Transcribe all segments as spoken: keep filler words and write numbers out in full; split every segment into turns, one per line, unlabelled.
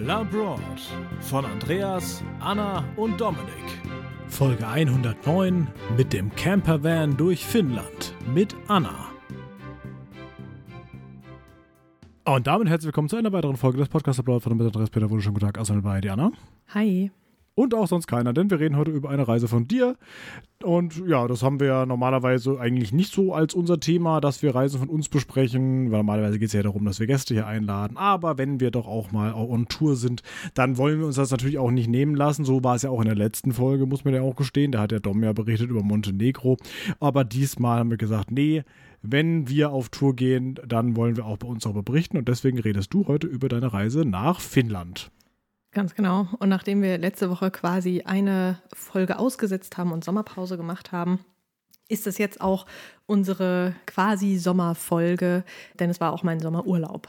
Labroad von Andreas, Anna und Dominik. Folge hundertneun mit dem Campervan durch Finnland mit Anna. Und damit herzlich willkommen zu einer weiteren Folge des Podcasts Labroad von dem Andreas Peter. Wunderschönen guten Tag, außer bei dir, Anna.
Hi.
Und auch sonst keiner, denn wir reden heute über eine Reise von dir. Und ja, das haben wir ja normalerweise eigentlich nicht so als unser Thema, dass wir Reisen von uns besprechen, weil normalerweise geht es ja darum, dass wir Gäste hier einladen. Aber wenn wir doch auch mal on Tour sind, dann wollen wir uns das natürlich auch nicht nehmen lassen. So war es ja auch in der letzten Folge, muss man ja auch gestehen. Da hat der Dom ja berichtet über Montenegro. Aber diesmal haben wir gesagt, nee, wenn wir auf Tour gehen, dann wollen wir auch bei uns darüber berichten. Und deswegen redest du heute über deine Reise nach Finnland.
Ganz genau. Und nachdem wir letzte Woche quasi eine Folge ausgesetzt haben und Sommerpause gemacht haben, ist das jetzt auch unsere quasi Sommerfolge, denn es war auch mein Sommerurlaub.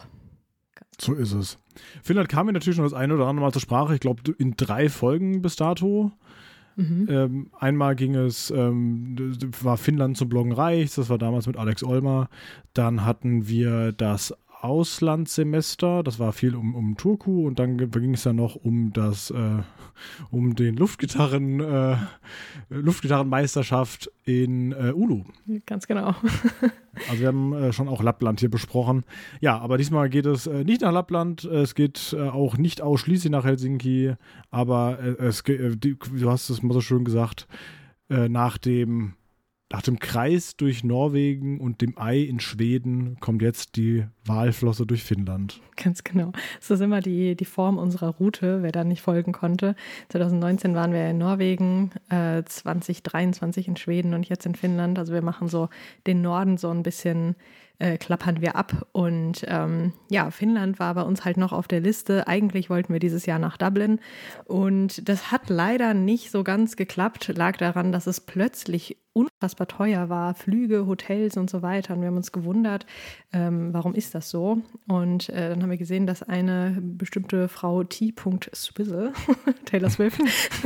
So ist es. Finnland kam mir natürlich schon das eine oder andere Mal zur Sprache. Ich glaube, in drei Folgen bis dato. Mhm. Ähm, einmal ging es, ähm, war Finnland zum Bloggen reicht, das war damals mit Alex Olmer. Dann hatten wir das Auslandssemester, das war viel um, um Turku, und dann ging es dann noch um das, äh, um den Luftgitarren, äh, Luftgitarrenmeisterschaft in äh, Oulu.
Ganz genau.
Also wir haben äh, schon auch Lappland hier besprochen. Ja, aber diesmal geht es äh, nicht nach Lappland, es geht äh, auch nicht ausschließlich nach Helsinki, aber äh, es geht, äh, die, du hast es mal so schön gesagt, äh, nach dem Nach dem Kreis durch Norwegen und dem Ei in Schweden kommt jetzt die Walflosse durch Finnland.
Ganz genau. Das ist immer die, die Form unserer Route, wer da nicht folgen konnte. zwanzig neunzehn waren wir in Norwegen, äh, zwanzig dreiundzwanzig in Schweden und jetzt in Finnland. Also wir machen so den Norden so ein bisschen, äh, klappern wir ab. Und ähm, ja, Finnland war bei uns halt noch auf der Liste. Eigentlich wollten wir dieses Jahr nach Dublin und das hat leider nicht so ganz geklappt. Lag daran, dass es plötzlich unfassbar teuer war, Flüge, Hotels und so weiter. Und wir haben uns gewundert, ähm, warum ist das so? Und äh, dann haben wir gesehen, dass eine bestimmte Frau T. Swizzle, Taylor Swift,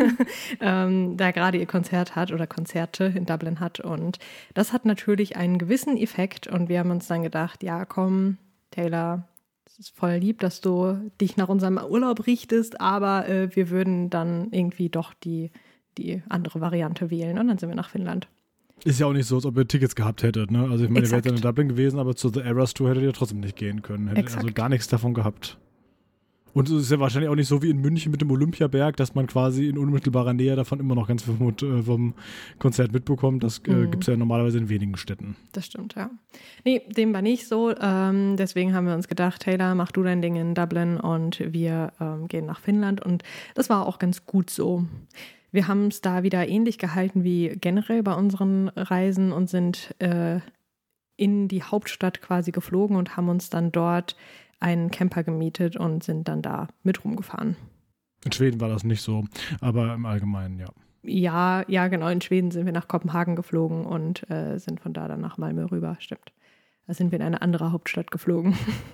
ähm, da gerade ihr Konzert hat oder Konzerte in Dublin hat. Und das hat natürlich einen gewissen Effekt. Und wir haben uns dann gedacht, ja komm, Taylor, es ist voll lieb, dass du dich nach unserem Urlaub richtest, aber äh, wir würden dann irgendwie doch die, die andere Variante wählen. Und dann sind wir nach Finnland.
Ist ja auch nicht so, als ob ihr Tickets gehabt hättet, ne? Also ich meine, ihr wärt dann in Dublin gewesen, aber zu The Eras Tour hättet ihr trotzdem nicht gehen können. Hättet
Exakt.
Also gar nichts davon gehabt. Und es ist ja wahrscheinlich auch nicht so wie in München mit dem Olympiaberg, dass man quasi in unmittelbarer Nähe davon immer noch ganz viel vom, äh, vom Konzert mitbekommt. Das äh,
mhm.
gibt es ja normalerweise in wenigen Städten.
Das stimmt, ja. Nee, dem war nicht so. Ähm, deswegen haben wir uns gedacht, Taylor, mach du dein Ding in Dublin und wir ähm, gehen nach Finnland. Und das war auch ganz gut so. Wir haben es da wieder ähnlich gehalten wie generell bei unseren Reisen und sind äh, in die Hauptstadt quasi geflogen und haben uns dann dort einen Camper gemietet und sind dann da mit rumgefahren.
In Schweden war das nicht so, aber im Allgemeinen, ja.
Ja, ja, genau. In Schweden sind wir nach Kopenhagen geflogen und äh, sind von da dann nach Malmö rüber, stimmt. Da sind wir in eine andere Hauptstadt geflogen.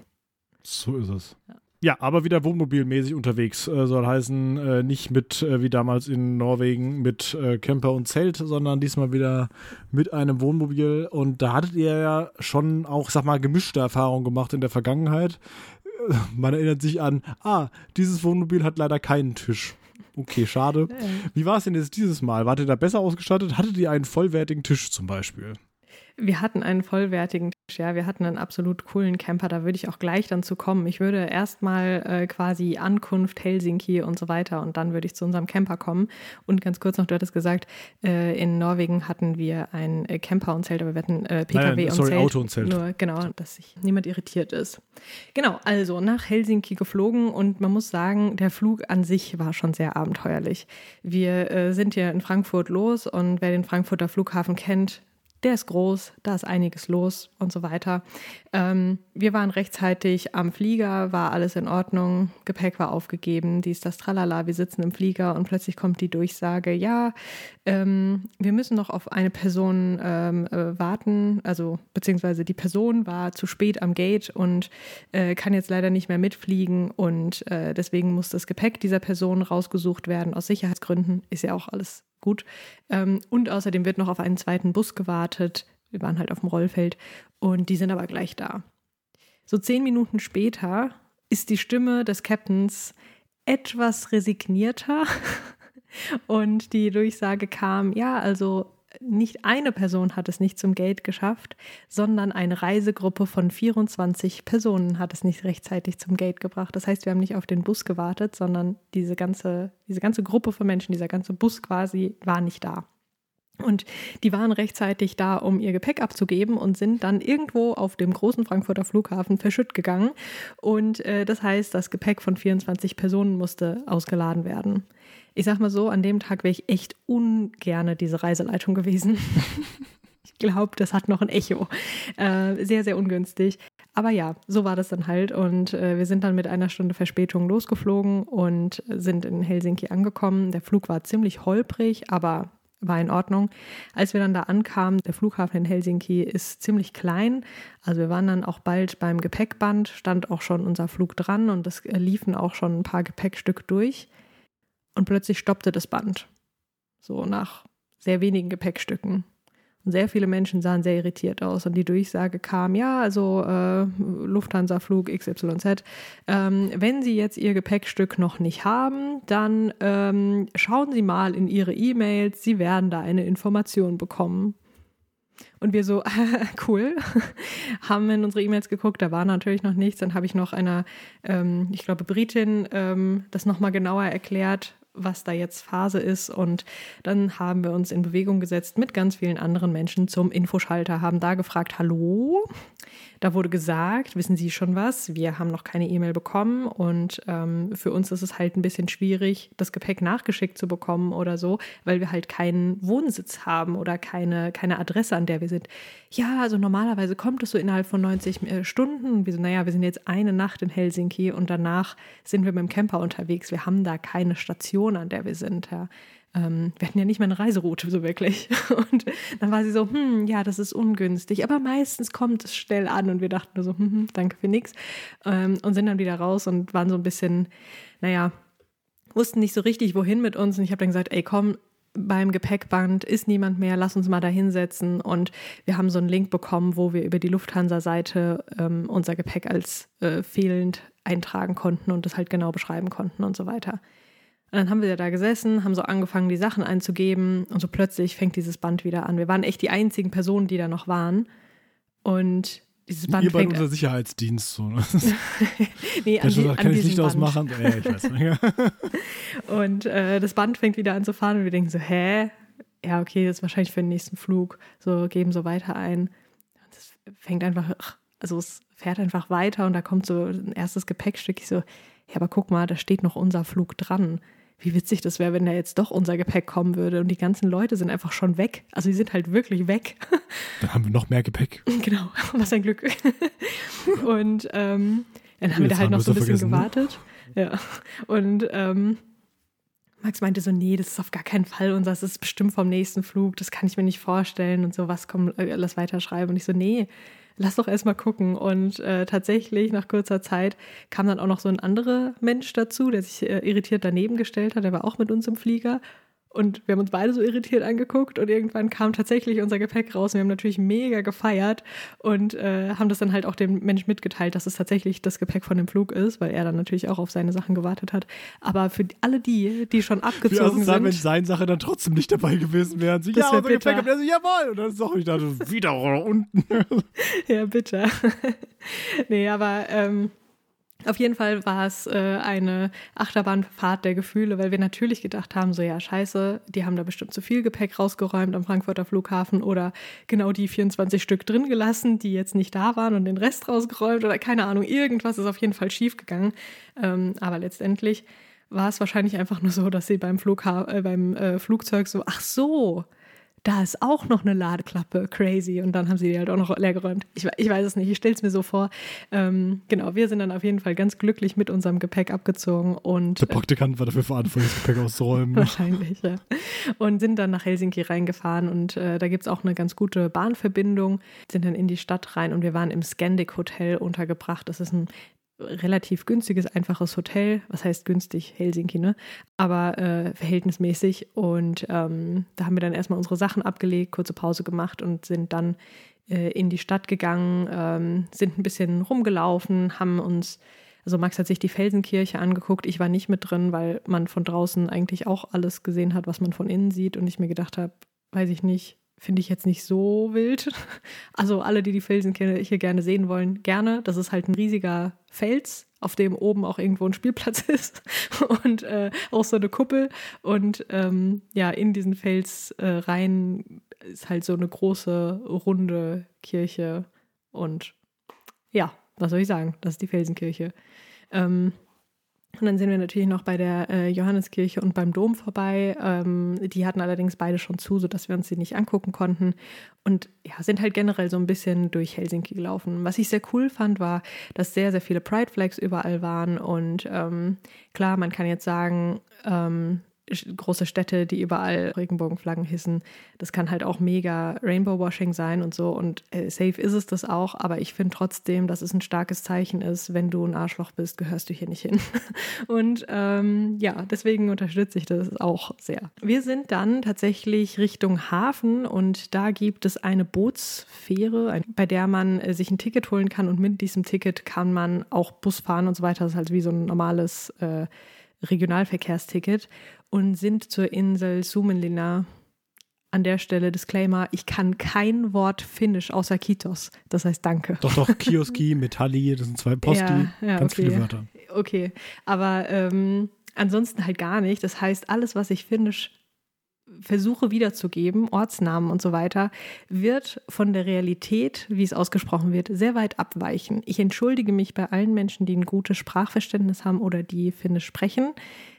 So ist es.
Ja.
Ja, aber wieder wohnmobilmäßig unterwegs. Äh, soll heißen, äh, nicht mit, äh, wie damals in Norwegen, mit äh, Camper und Zelt, sondern diesmal wieder mit einem Wohnmobil. Und da hattet ihr ja schon auch, sag mal, gemischte Erfahrungen gemacht in der Vergangenheit. Äh, man erinnert sich an, ah, dieses Wohnmobil hat leider keinen Tisch. Okay, schade. Wie war es denn jetzt dieses Mal? Wart ihr da besser ausgestattet? Hattet ihr einen vollwertigen Tisch zum Beispiel?
Wir hatten einen vollwertigen Tisch, ja, wir hatten einen absolut coolen Camper, da würde ich auch gleich dann zu kommen. Ich würde erstmal äh, quasi Ankunft Helsinki und so weiter und dann würde ich zu unserem Camper kommen. Und ganz kurz noch, du hattest gesagt, äh, in Norwegen hatten wir ein äh, Camper und Zelt, aber wir hatten äh, P K W
nein, nein,
und
sorry,
Zelt.
Auto und Zelt.
Nur, genau, dass sich niemand irritiert ist. Genau, also nach Helsinki geflogen und man muss sagen, der Flug an sich war schon sehr abenteuerlich. Wir äh, sind hier in Frankfurt los und wer den Frankfurter Flughafen kennt, der ist groß, da ist einiges los und so weiter. Ähm, wir waren rechtzeitig am Flieger, war alles in Ordnung, Gepäck war aufgegeben, dies, das, tralala, wir sitzen im Flieger und plötzlich kommt die Durchsage, ja, ähm, wir müssen noch auf eine Person ähm, äh, warten, also beziehungsweise die Person war zu spät am Gate und äh, kann jetzt leider nicht mehr mitfliegen und äh, deswegen muss das Gepäck dieser Person rausgesucht werden, aus Sicherheitsgründen, ist ja auch alles gut. Ähm, und außerdem wird noch auf einen zweiten Bus gewartet. Wir waren halt auf dem Rollfeld und die sind aber gleich da. So zehn Minuten später ist die Stimme des Captains etwas resignierter und die Durchsage kam, ja, also nicht eine Person hat es nicht zum Gate geschafft, sondern eine Reisegruppe von vierundzwanzig Personen hat es nicht rechtzeitig zum Gate gebracht. Das heißt, wir haben nicht auf den Bus gewartet, sondern diese ganze, diese ganze Gruppe von Menschen, dieser ganze Bus quasi, war nicht da. Und die waren rechtzeitig da, um ihr Gepäck abzugeben und sind dann irgendwo auf dem großen Frankfurter Flughafen verschütt gegangen. Und äh, das heißt, das Gepäck von vierundzwanzig Personen musste ausgeladen werden. Ich sag mal so, an dem Tag wäre ich echt ungerne diese Reiseleitung gewesen. Ich glaube, das hat noch ein Echo. Äh, sehr, sehr ungünstig. Aber ja, so war das dann halt. Und äh, wir sind dann mit einer Stunde Verspätung losgeflogen und sind in Helsinki angekommen. Der Flug war ziemlich holprig, aber war in Ordnung. Als wir dann da ankamen, der Flughafen in Helsinki ist ziemlich klein. Also wir waren dann auch bald beim Gepäckband, stand auch schon unser Flug dran und es liefen auch schon ein paar Gepäckstück durch. Und plötzlich stoppte das Band. So nach sehr wenigen Gepäckstücken. Und sehr viele Menschen sahen sehr irritiert aus. Und die Durchsage kam, ja, also äh, Lufthansa-Flug X Y Z. Ähm, wenn Sie jetzt Ihr Gepäckstück noch nicht haben, dann ähm, schauen Sie mal in Ihre E-Mails. Sie werden da eine Information bekommen. Und wir so, cool, haben in unsere E-Mails geguckt, da war natürlich noch nichts. Dann habe ich noch einer, ähm, ich glaube Britin, ähm, das nochmal genauer erklärt, was da jetzt Phase ist. Und dann haben wir uns in Bewegung gesetzt mit ganz vielen anderen Menschen zum Infoschalter, haben da gefragt, hallo, da wurde gesagt, wissen Sie schon was? Wir haben noch keine E-Mail bekommen und ähm, für uns ist es halt ein bisschen schwierig, das Gepäck nachgeschickt zu bekommen oder so, weil wir halt keinen Wohnsitz haben oder keine, keine Adresse, an der wir sind. Ja, also normalerweise kommt es so innerhalb von neunzig Stunden. Und wir so, naja, wir sind jetzt eine Nacht in Helsinki und danach sind wir mit dem Camper unterwegs. Wir haben da keine Station, an der wir sind, ja. Ähm, wir hatten ja nicht mal eine Reiseroute, so wirklich. Und dann war sie so, hm, ja, das ist ungünstig, aber meistens kommt es schnell an und wir dachten nur so, hm, hm, danke für nichts. Ähm, und sind dann wieder raus und waren so ein bisschen, naja, wussten nicht so richtig, wohin mit uns. Und ich habe dann gesagt, ey, komm, beim Gepäckband ist niemand mehr, lass uns mal da hinsetzen. Und wir haben so einen Link bekommen, wo wir über die Lufthansa-Seite ähm, unser Gepäck als äh, fehlend eintragen konnten und das halt genau beschreiben konnten und so weiter. Und dann haben wir da gesessen, haben so angefangen, die Sachen einzugeben und so plötzlich fängt dieses Band wieder an. Wir waren echt die einzigen Personen, die da noch waren. Und dieses Band
Ihr bei
fängt
unser Sicherheitsdienst. So.
nee, an, die, an
kann ich
diesem
Licht
Band.
ausmachen? Ja, ich weiß nicht.
Und äh, das Band fängt wieder an zu fahren und wir denken so, hä? Ja, okay, das ist wahrscheinlich für den nächsten Flug. So, geben so weiter ein. Und das fängt einfach, also es fährt einfach weiter und da kommt so ein erstes Gepäckstück. Ich so, ja, aber guck mal, da steht noch unser Flug dran. Wie witzig das wäre, wenn da jetzt doch unser Gepäck kommen würde und die ganzen Leute sind einfach schon weg. Also die sind halt wirklich weg.
Dann haben wir noch mehr Gepäck.
Genau, was ein Glück. Und ähm, dann haben wir da halt noch so ein bisschen gewartet. Ja. Und ähm, Max meinte so, nee, das ist auf gar keinen Fall unser, das ist bestimmt vom nächsten Flug, das kann ich mir nicht vorstellen und so, was komm, lass weiterschreiben. Und ich so, nee, lass doch erstmal gucken. Und äh, tatsächlich, nach kurzer Zeit, kam dann auch noch so ein anderer Mensch dazu, der sich äh, irritiert daneben gestellt hat. Der war auch mit uns im Flieger. Und wir haben uns beide so irritiert angeguckt und irgendwann kam tatsächlich unser Gepäck raus. Und wir haben natürlich mega gefeiert und äh, haben das dann halt auch dem Mensch mitgeteilt, dass es tatsächlich das Gepäck von dem Flug ist, weil er dann natürlich auch auf seine Sachen gewartet hat. Aber für alle die, die schon abgezogen sind...
wenn seine Sache dann trotzdem nicht dabei gewesen wären. Sie, ja, unser Gepäck. Und er so, jawohl. Und dann ist auch ich dachte, wieder unten.
Ja, bitte. Nee, aber... Ähm, Auf jeden Fall war es äh, eine Achterbahnfahrt der Gefühle, weil wir natürlich gedacht haben, so ja, scheiße, die haben da bestimmt zu viel Gepäck rausgeräumt am Frankfurter Flughafen oder genau die vierundzwanzig Stück drin gelassen, die jetzt nicht da waren und den Rest rausgeräumt oder keine Ahnung, irgendwas ist auf jeden Fall schief gegangen. Ähm, aber letztendlich war es wahrscheinlich einfach nur so, dass sie beim, Flugha- äh, beim äh, Flugzeug so, ach so, da ist auch noch eine Ladeklappe, crazy. Und dann haben sie die halt auch noch leer geräumt. Ich, ich weiß es nicht, ich stelle es mir so vor. Ähm, genau, wir sind dann auf jeden Fall ganz glücklich mit unserem Gepäck abgezogen. Und,
der Praktikant war dafür verantwortlich, das Gepäck auszuräumen.
Wahrscheinlich, ja. Und sind dann nach Helsinki reingefahren. Und äh, da gibt es auch eine ganz gute Bahnverbindung. Sind dann in die Stadt rein und wir waren im Scandic Hotel untergebracht. Das ist ein relativ günstiges, einfaches Hotel. Was heißt günstig? Helsinki, ne? Aber äh, verhältnismäßig. Und ähm, da haben wir dann erstmal unsere Sachen abgelegt, kurze Pause gemacht und sind dann äh, in die Stadt gegangen, ähm, sind ein bisschen rumgelaufen, haben uns Also Max hat sich die Felsenkirche angeguckt. Ich war nicht mit drin, weil man von draußen eigentlich auch alles gesehen hat, was man von innen sieht. Und ich mir gedacht habe, weiß ich nicht, finde ich jetzt nicht so wild. Also alle, die die Felsenkirche gerne sehen wollen, gerne. Das ist halt ein riesiger Fels, auf dem oben auch irgendwo ein Spielplatz ist und äh, auch so eine Kuppel. Und ähm, ja, in diesen Fels äh, rein ist halt so eine große, runde Kirche. Und ja, was soll ich sagen? Das ist die Felsenkirche. Ähm, Und dann sind wir natürlich noch bei der äh, Johanneskirche und beim Dom vorbei. Ähm, die hatten allerdings beide schon zu, sodass wir uns die nicht angucken konnten. Und ja, sind halt generell so ein bisschen durch Helsinki gelaufen. Was ich sehr cool fand, war, dass sehr, sehr viele Pride Flags überall waren. Und ähm, klar, man kann jetzt sagen, ähm, große Städte, die überall Regenbogenflaggen hissen. Das kann halt auch mega Rainbow-Washing sein und so. Und äh, safe ist es das auch. Aber ich finde trotzdem, dass es ein starkes Zeichen ist, wenn du ein Arschloch bist, gehörst du hier nicht hin. Und ähm, ja, deswegen unterstütze ich das auch sehr. Wir sind dann tatsächlich Richtung Hafen und da gibt es eine Bootsfähre, bei der man äh, sich ein Ticket holen kann. Und mit diesem Ticket kann man auch Bus fahren und so weiter. Das ist halt wie so ein normales äh, Regionalverkehrsticket. Und sind zur Insel Suomenlinna. An der Stelle Disclaimer, ich kann kein Wort Finnisch außer Kiitos. Das heißt Danke.
Doch, doch, Kioski, Metalli, das sind zwei Posti,
ja, ja,
ganz
okay.
viele Wörter.
Okay, aber ähm, ansonsten halt gar nicht. Das heißt, alles, was ich Finnisch versuche wiederzugeben, Ortsnamen und so weiter, wird von der Realität, wie es ausgesprochen wird, sehr weit abweichen. Ich entschuldige mich bei allen Menschen, die ein gutes Sprachverständnis haben oder die Finnisch sprechen.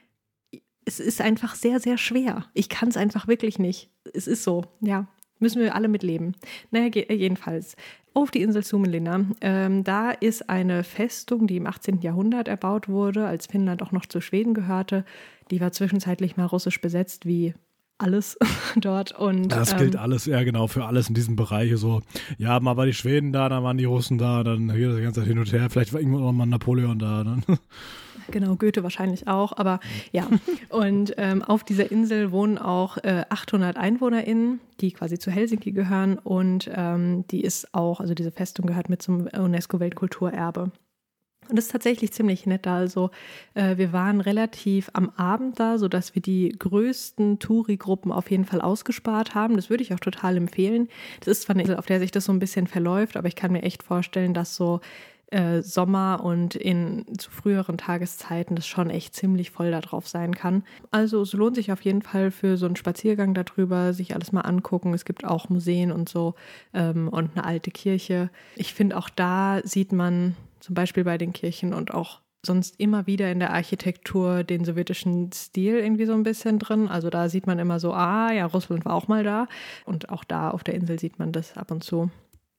Es ist einfach sehr, sehr schwer. Ich kann es einfach wirklich nicht. Es ist so, ja. Müssen wir alle mitleben. Naja, jedenfalls. Auf die Insel Suomenlinna. Ähm, da ist eine Festung, die im achtzehnten Jahrhundert erbaut wurde, als Finnland auch noch zu Schweden gehörte. Die war zwischenzeitlich mal russisch besetzt, wie alles dort. Und,
das
ähm,
gilt alles, ja genau, für alles in diesem Bereich. So, ja, mal waren die Schweden da, dann waren die Russen da, dann hier die ganze Zeit hin und her. Vielleicht war irgendwann auch mal Napoleon da. Dann.
Genau, Goethe wahrscheinlich auch, aber ja. Und ähm, auf dieser Insel wohnen auch äh, achthundert EinwohnerInnen, die quasi zu Helsinki gehören. Und ähm, die ist auch, also diese Festung gehört mit zum UNESCO-Weltkulturerbe. Und das ist tatsächlich ziemlich nett da. Also äh, wir waren relativ am Abend da, sodass wir die größten Touri-Gruppen auf jeden Fall ausgespart haben. Das würde ich auch total empfehlen. Das ist zwar eine Insel, auf der sich das so ein bisschen verläuft, aber ich kann mir echt vorstellen, dass so äh, Sommer und in zu früheren Tageszeiten das schon echt ziemlich voll da drauf sein kann. Also es lohnt sich auf jeden Fall für so einen Spaziergang darüber, sich alles mal angucken. Es gibt auch Museen und so ähm, und eine alte Kirche. Ich finde auch da sieht man zum Beispiel bei den Kirchen und auch sonst immer wieder in der Architektur den sowjetischen Stil irgendwie so ein bisschen drin. Also da sieht man immer so, ah ja, Russland war auch mal da. Und auch da auf der Insel sieht man das ab und zu.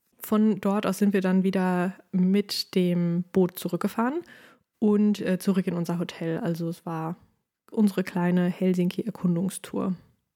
Von dort aus sind wir dann wieder mit dem Boot zurückgefahren und äh, zurück in unser Hotel. Also es war unsere kleine Helsinki-Erkundungstour.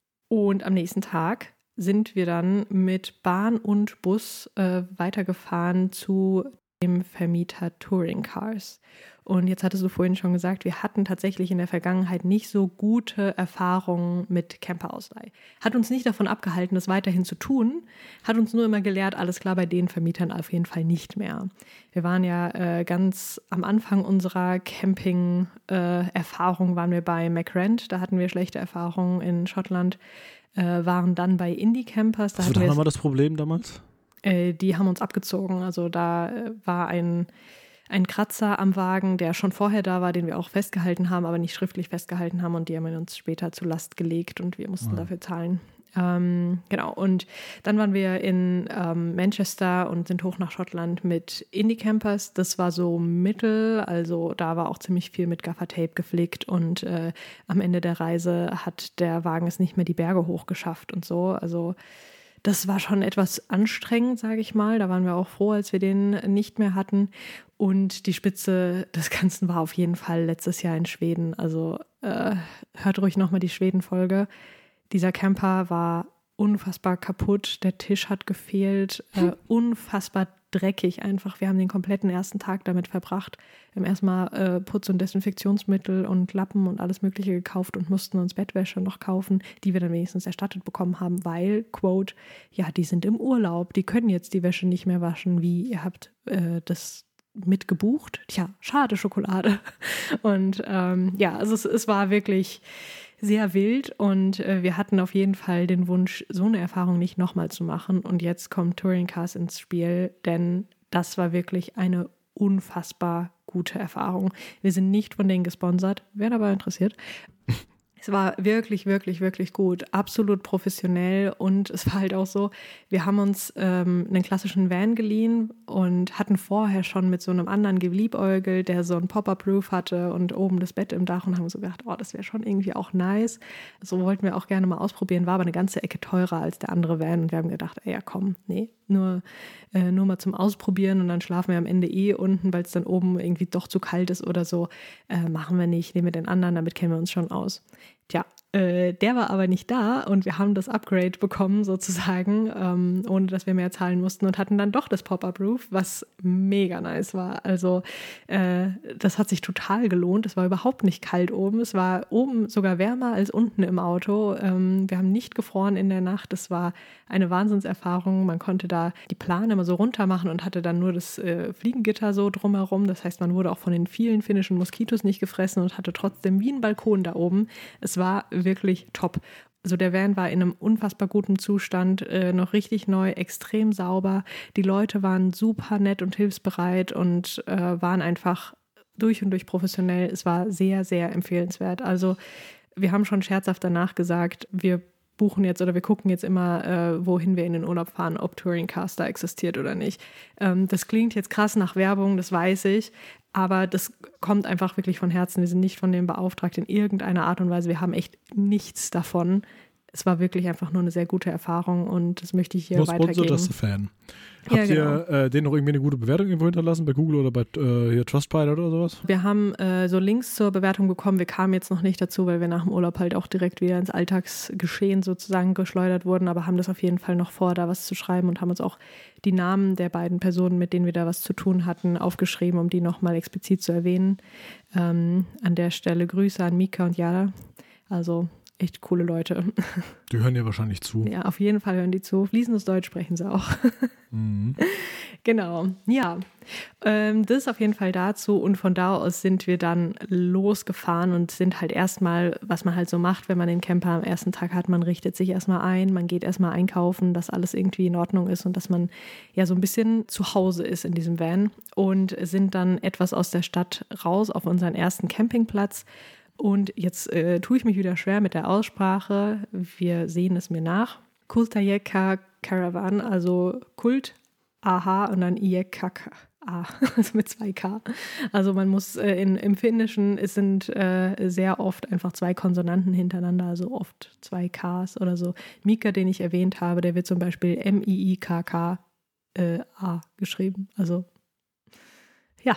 Und am nächsten Tag sind wir dann mit Bahn und Bus äh, weitergefahren zu dem Vermieter Touring Cars. Und jetzt hattest du vorhin schon gesagt, wir hatten tatsächlich in der Vergangenheit nicht so gute Erfahrungen mit Camperausleih. Hat uns nicht davon abgehalten, das weiterhin zu tun, hat uns nur immer gelehrt, alles klar, bei den Vermietern auf jeden Fall nicht mehr. Wir waren ja äh, ganz am Anfang unserer Camping-Erfahrung, äh, waren wir bei McRent, da hatten wir schlechte Erfahrungen in Schottland, äh, waren dann bei Indie Campers. Da
Was war da das Problem damals?
Äh, die haben uns abgezogen, also da äh, war ein Ein Kratzer am Wagen, der schon vorher da war, den wir auch festgehalten haben, aber nicht schriftlich festgehalten haben und die haben wir uns später zur Last gelegt und wir mussten ja. dafür zahlen. Ähm, genau, und dann waren wir in ähm, Manchester und sind hoch nach Schottland mit Indie Campers. Das war so mittel, also da war auch ziemlich viel mit Gaffertape geflickt und äh, am Ende der Reise hat der Wagen es nicht mehr die Berge hochgeschafft und so, also das war schon etwas anstrengend, sage ich mal. Da waren wir auch froh, als wir den nicht mehr hatten. Und die Spitze des Ganzen war auf jeden Fall letztes Jahr in Schweden. Also äh, hört ruhig nochmal die Schweden-Folge. Dieser Camper war unfassbar kaputt. Der Tisch hat gefehlt. Äh, unfassbar dreckig einfach. Wir haben den kompletten ersten Tag damit verbracht. Wir haben erstmal äh, Putz- und Desinfektionsmittel und Lappen und alles Mögliche gekauft und mussten uns Bettwäsche noch kaufen, die wir dann wenigstens erstattet bekommen haben, weil, quote, ja, die sind im Urlaub, die können jetzt die Wäsche nicht mehr waschen. Wie, ihr habt äh, das mitgebucht. Tja, schade Schokolade. Und ähm, ja, also es, es war wirklich sehr wild und äh, wir hatten auf jeden Fall den Wunsch, so eine Erfahrung nicht nochmal zu machen. Und jetzt kommt Touring Cars ins Spiel, denn das war wirklich eine unfassbar gute Erfahrung. Wir sind nicht von denen gesponsert, wer aber interessiert. Es war wirklich, wirklich, wirklich gut. Absolut professionell und es war halt auch so, wir haben uns ähm, einen klassischen Van geliehen und hatten vorher schon mit so einem anderen geliebäugelt, der so ein Pop-Up-Roof hatte und oben das Bett im Dach und haben so gedacht, oh, das wäre schon irgendwie auch nice. So wollten wir auch gerne mal ausprobieren, war aber eine ganze Ecke teurer als der andere Van und wir haben gedacht, ey, ja komm, nee, nur, äh, nur mal zum Ausprobieren und dann schlafen wir am Ende eh unten, weil es dann oben irgendwie doch zu kalt ist oder so. Äh, machen wir nicht, nehmen wir den anderen, damit kennen wir uns schon aus. Tja, äh, der war aber nicht da und wir haben das Upgrade bekommen sozusagen, ähm, ohne dass wir mehr zahlen mussten und hatten dann doch das Pop-Up-Roof, was mega nice war. Also äh, das hat sich total gelohnt. Es war überhaupt nicht kalt oben. Es war oben sogar wärmer als unten im Auto. Ähm, wir haben nicht gefroren in der Nacht. Es war eine Wahnsinnserfahrung. Man konnte da die Plane immer so runter machen und hatte dann nur das äh, Fliegengitter so drumherum. Das heißt, man wurde auch von den vielen finnischen Moskitos nicht gefressen und hatte trotzdem wie einen Balkon da oben. Es war wirklich top. Also der Van war in einem unfassbar guten Zustand, äh, noch richtig neu, extrem sauber. Die Leute waren super nett und hilfsbereit und äh, waren einfach durch und durch professionell. Es war sehr, sehr empfehlenswert. Also wir haben schon scherzhaft danach gesagt, wir buchen jetzt oder wir gucken jetzt immer, äh, wohin wir in den Urlaub fahren, ob Touring Cars da existiert oder nicht. Ähm, das klingt jetzt krass nach Werbung, das weiß ich, aber das kommt einfach wirklich von Herzen. Wir sind nicht von dem beauftragt in irgendeiner Art und Weise. Wir haben echt nichts davon. Es war wirklich einfach nur eine sehr gute Erfahrung und das möchte ich hier weitergeben.
Just a Fan.
Ja,
Habt
genau.
ihr äh, denen noch irgendwie eine gute Bewertung irgendwo hinterlassen, bei Google oder bei äh, hier Trustpilot oder sowas?
Wir haben äh, so Links zur Bewertung bekommen. Wir kamen jetzt noch nicht dazu, weil wir nach dem Urlaub halt auch direkt wieder ins Alltagsgeschehen sozusagen geschleudert wurden, aber haben das auf jeden Fall noch vor, da was zu schreiben und haben uns auch die Namen der beiden Personen, mit denen wir da was zu tun hatten, aufgeschrieben, um die nochmal explizit zu erwähnen. Ähm, an der Stelle Grüße an Mika und Jada. Also echt coole Leute.
Die hören ja wahrscheinlich zu.
Ja, auf jeden Fall hören die zu. Fließendes Deutsch sprechen sie auch.
Mhm.
Genau, ja. Ähm, das ist auf jeden Fall dazu und von da aus sind wir dann losgefahren und sind halt erstmal, was man halt so macht, wenn man den Camper am ersten Tag hat, man richtet sich erstmal ein, man geht erstmal einkaufen, dass alles irgendwie in Ordnung ist und dass man ja so ein bisschen zu Hause ist in diesem Van und sind dann etwas aus der Stadt raus auf unseren ersten Campingplatz. Und jetzt äh, tue ich mich wieder schwer mit der Aussprache. Wir sehen es mir nach. Kultajeka Caravan, also Kult, A H und dann Iekaka, A, also mit zwei K. Also man muss äh, in, im Finnischen, es sind äh, sehr oft einfach zwei Konsonanten hintereinander, also oft zwei Ks oder so. Mika, den ich erwähnt habe, der wird zum Beispiel M I I K K A geschrieben. Also ja.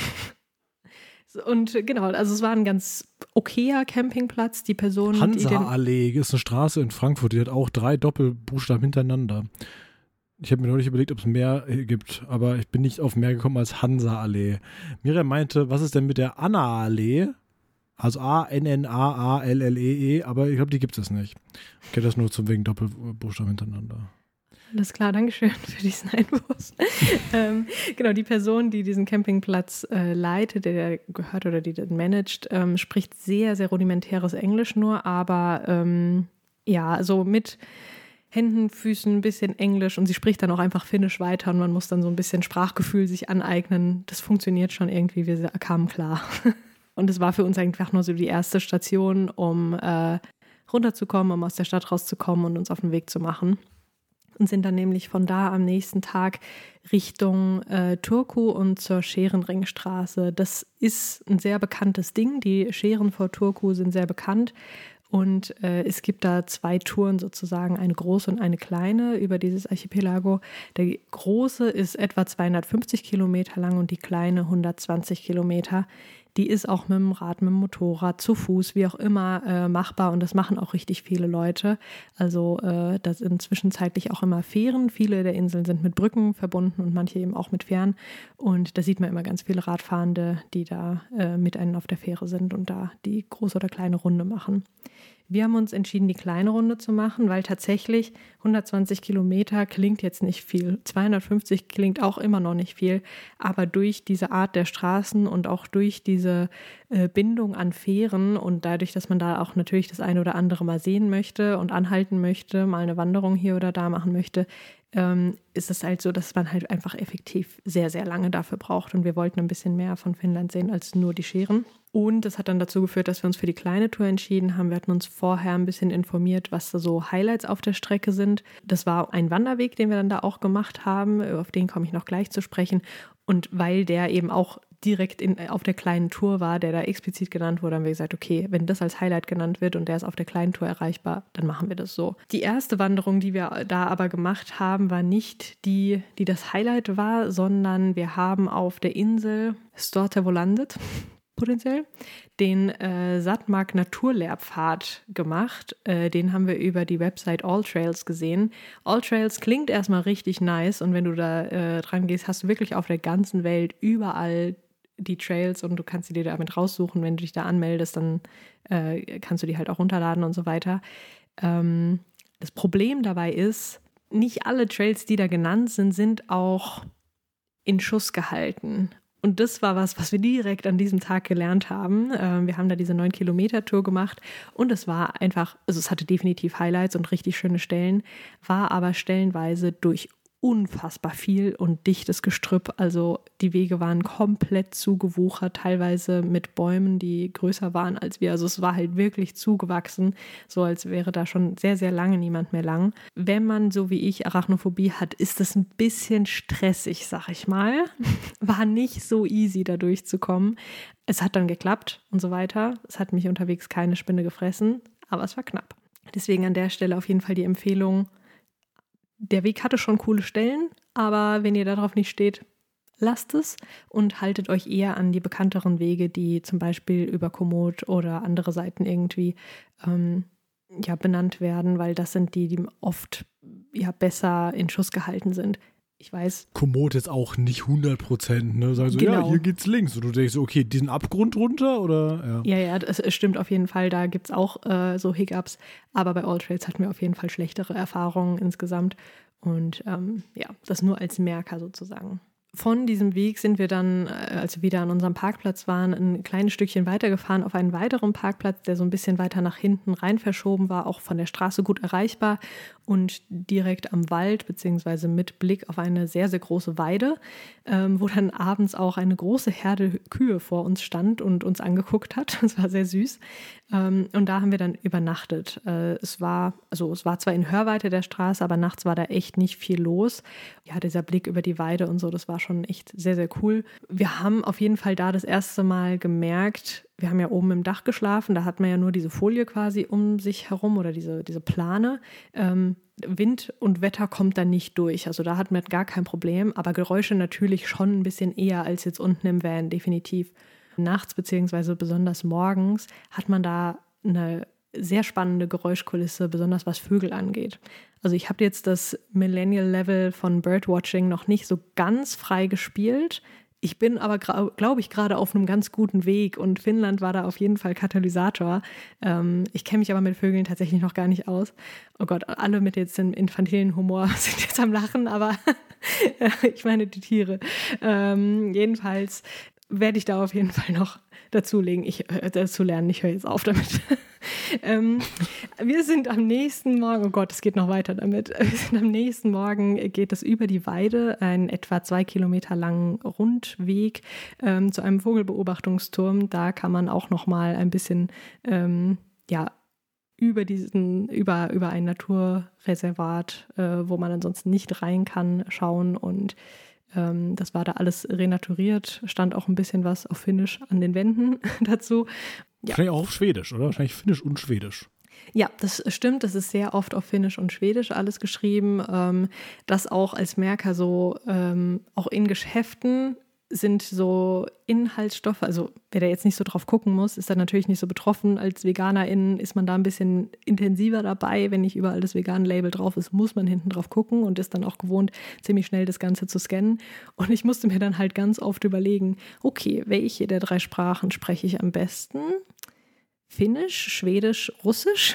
Und genau, also es war ein ganz okayer Campingplatz. Die Person,
Hansa-Allee ist eine Straße in Frankfurt, die hat auch drei Doppelbuchstaben hintereinander. Ich habe mir noch nicht überlegt, ob es mehr gibt, aber ich bin nicht auf mehr gekommen als Hansa-Allee. Miriam meinte, was ist denn mit der Anna-Allee? Also A N N A A L L E E, aber ich glaube, die gibt es nicht. Ich kenne das nur zum wegen Doppelbuchstaben hintereinander.
Alles klar, Dankeschön für diesen Einwurf. ähm, genau, die Person, die diesen Campingplatz äh, leitet, der, der gehört oder die den managt, ähm, spricht sehr, sehr rudimentäres Englisch nur, aber ähm, ja, also mit Händen, Füßen, ein bisschen Englisch und sie spricht dann auch einfach Finnisch weiter und man muss dann so ein bisschen Sprachgefühl sich aneignen. Das funktioniert schon irgendwie, wir kamen klar. Und es war für uns einfach nur so die erste Station, um äh, runterzukommen, um aus der Stadt rauszukommen und uns auf den Weg zu machen. Und sind dann nämlich von da am nächsten Tag Richtung äh, Turku und zur Scherenringstraße. Das ist ein sehr bekanntes Ding. Die Scheren vor Turku sind sehr bekannt. Und äh, es gibt da zwei Touren sozusagen, eine große und eine kleine über dieses Archipelago. Der große ist etwa zweihundertfünfzig Kilometer lang und die kleine hundertzwanzig Kilometer. Die ist auch mit dem Rad, mit dem Motorrad, zu Fuß, wie auch immer äh, machbar und das machen auch richtig viele Leute. Also äh, da sind zwischenzeitlich auch immer Fähren. Viele der Inseln sind mit Brücken verbunden und manche eben auch mit Fähren. Und da sieht man immer ganz viele Radfahrende, die da äh, mit einem auf der Fähre sind und da die große oder kleine Runde machen. Wir haben uns entschieden, die kleine Runde zu machen, weil tatsächlich hundertzwanzig Kilometer klingt jetzt nicht viel. zweihundertfünfzig klingt auch immer noch nicht viel. Aber durch diese Art der Straßen und auch durch diese äh, Bindung an Fähren und dadurch, dass man da auch natürlich das eine oder andere mal sehen möchte und anhalten möchte, mal eine Wanderung hier oder da machen möchte, ähm, ist es halt so, dass man halt einfach effektiv sehr, sehr lange dafür braucht. Und wir wollten ein bisschen mehr von Finnland sehen als nur die Scheren. Und das hat dann dazu geführt, dass wir uns für die kleine Tour entschieden haben. Wir hatten uns vorher ein bisschen informiert, was da so Highlights auf der Strecke sind. Das war ein Wanderweg, den wir dann da auch gemacht haben. Auf den komme ich noch gleich zu sprechen. Und weil der eben auch direkt in, auf der kleinen Tour war, der da explizit genannt wurde, haben wir gesagt, okay, wenn das als Highlight genannt wird und der ist auf der kleinen Tour erreichbar, dann machen wir das so. Die erste Wanderung, die wir da aber gemacht haben, war nicht die, die das Highlight war, sondern wir haben auf der Insel Stortervolandet potenziell, den äh, Satmark Naturlehrpfad gemacht. Äh, den haben wir über die Website AllTrails gesehen. AllTrails klingt erstmal richtig nice und wenn du da äh, dran gehst, hast du wirklich auf der ganzen Welt überall die Trails und du kannst sie dir damit raussuchen. Wenn du dich da anmeldest, dann äh, kannst du die halt auch runterladen und so weiter. Ähm, das Problem dabei ist, nicht alle Trails, die da genannt sind, sind auch in Schuss gehalten. Und das war was, was wir direkt an diesem Tag gelernt haben. Ähm, wir haben da diese neun Kilometer Tour gemacht und es war einfach, also es hatte definitiv Highlights und richtig schöne Stellen, war aber stellenweise durch unfassbar viel und dichtes Gestrüpp. Also die Wege waren komplett zugewuchert, teilweise mit Bäumen, die größer waren als wir. Also es war halt wirklich zugewachsen, so als wäre da schon sehr, sehr lange niemand mehr lang. Wenn man, so wie ich, Arachnophobie hat, ist das ein bisschen stressig, sag ich mal. War nicht so easy, da durchzukommen. Es hat dann geklappt und so weiter. Es hat mich unterwegs keine Spinne gefressen, aber es war knapp. Deswegen an der Stelle auf jeden Fall die Empfehlung, der Weg hatte schon coole Stellen, aber wenn ihr darauf nicht steht, lasst es und haltet euch eher an die bekannteren Wege, die zum Beispiel über Komoot oder andere Seiten irgendwie ähm, ja, benannt werden, weil das sind die, die oft ja, besser in Schuss gehalten sind. Ich weiß.
Komoot ist auch nicht hundert Prozent, ne? Sagen so,
genau.
Ja, hier geht's links. Und du denkst so, okay, diesen Abgrund runter oder?
Ja, ja, ja, das stimmt auf jeden Fall. Da gibt es auch äh, so Hiccups. Aber bei AllTrails hatten wir auf jeden Fall schlechtere Erfahrungen insgesamt. Und ähm, ja, das nur als Merker sozusagen. Von diesem Weg sind wir dann, als wir wieder an unserem Parkplatz waren, ein kleines Stückchen weitergefahren auf einen weiteren Parkplatz, der so ein bisschen weiter nach hinten rein verschoben war, auch von der Straße gut erreichbar und direkt am Wald, beziehungsweise mit Blick auf eine sehr, sehr große Weide, ähm, wo dann abends auch eine große Herde Kühe vor uns stand und uns angeguckt hat. Das war sehr süß. Ähm, und da haben wir dann übernachtet. Äh, es war, also es war zwar in Hörweite der Straße, aber nachts war da echt nicht viel los. Ja, dieser Blick über die Weide und so, das war schon echt sehr, sehr cool. Wir haben auf jeden Fall da das erste Mal gemerkt, wir haben ja oben im Dach geschlafen, da hat man ja nur diese Folie quasi um sich herum oder diese, diese Plane. Ähm, Wind und Wetter kommt da nicht durch, also da hat man gar kein Problem, aber Geräusche natürlich schon ein bisschen eher als jetzt unten im Van, definitiv. Nachts beziehungsweise besonders morgens hat man da eine sehr spannende Geräuschkulisse, besonders was Vögel angeht. Also ich habe jetzt das Millennial-Level von Birdwatching noch nicht so ganz frei gespielt. Ich bin aber, glaube ich, gerade auf einem ganz guten Weg und Finnland war da auf jeden Fall Katalysator. Ähm, ich kenne mich aber mit Vögeln tatsächlich noch gar nicht aus. Oh Gott, alle mit jetzt dem infantilen Humor sind jetzt am Lachen, aber ich meine die Tiere. Ähm, jedenfalls werde ich da auf jeden Fall noch dazulegen, ich, äh, dazu lernen. Ich höre jetzt auf damit. ähm, wir sind am nächsten Morgen, oh Gott, es geht noch weiter damit. Wir sind am nächsten Morgen, geht es über die Weide, einen etwa zwei Kilometer langen Rundweg ähm, zu einem Vogelbeobachtungsturm. Da kann man auch noch mal ein bisschen, ähm, ja, über diesen, über, über ein Naturreservat, äh, wo man ansonsten nicht rein kann, schauen und das war da alles renaturiert, stand auch ein bisschen was auf Finnisch an den Wänden dazu.
Ja. Wahrscheinlich auch auf Schwedisch, oder? Wahrscheinlich Finnisch und Schwedisch.
Ja, das stimmt. Das ist sehr oft auf Finnisch und Schwedisch alles geschrieben. Das auch als Merker so, auch in Geschäften sind so Inhaltsstoffe, also wer da jetzt nicht so drauf gucken muss, ist dann natürlich nicht so betroffen. Als VeganerInnen ist man da ein bisschen intensiver dabei. Wenn nicht überall das Vegan-Label drauf ist, muss man hinten drauf gucken und ist dann auch gewohnt, ziemlich schnell das Ganze zu scannen. Und ich musste mir dann halt ganz oft überlegen, okay, welche der drei Sprachen spreche ich am besten? Finnisch, Schwedisch, Russisch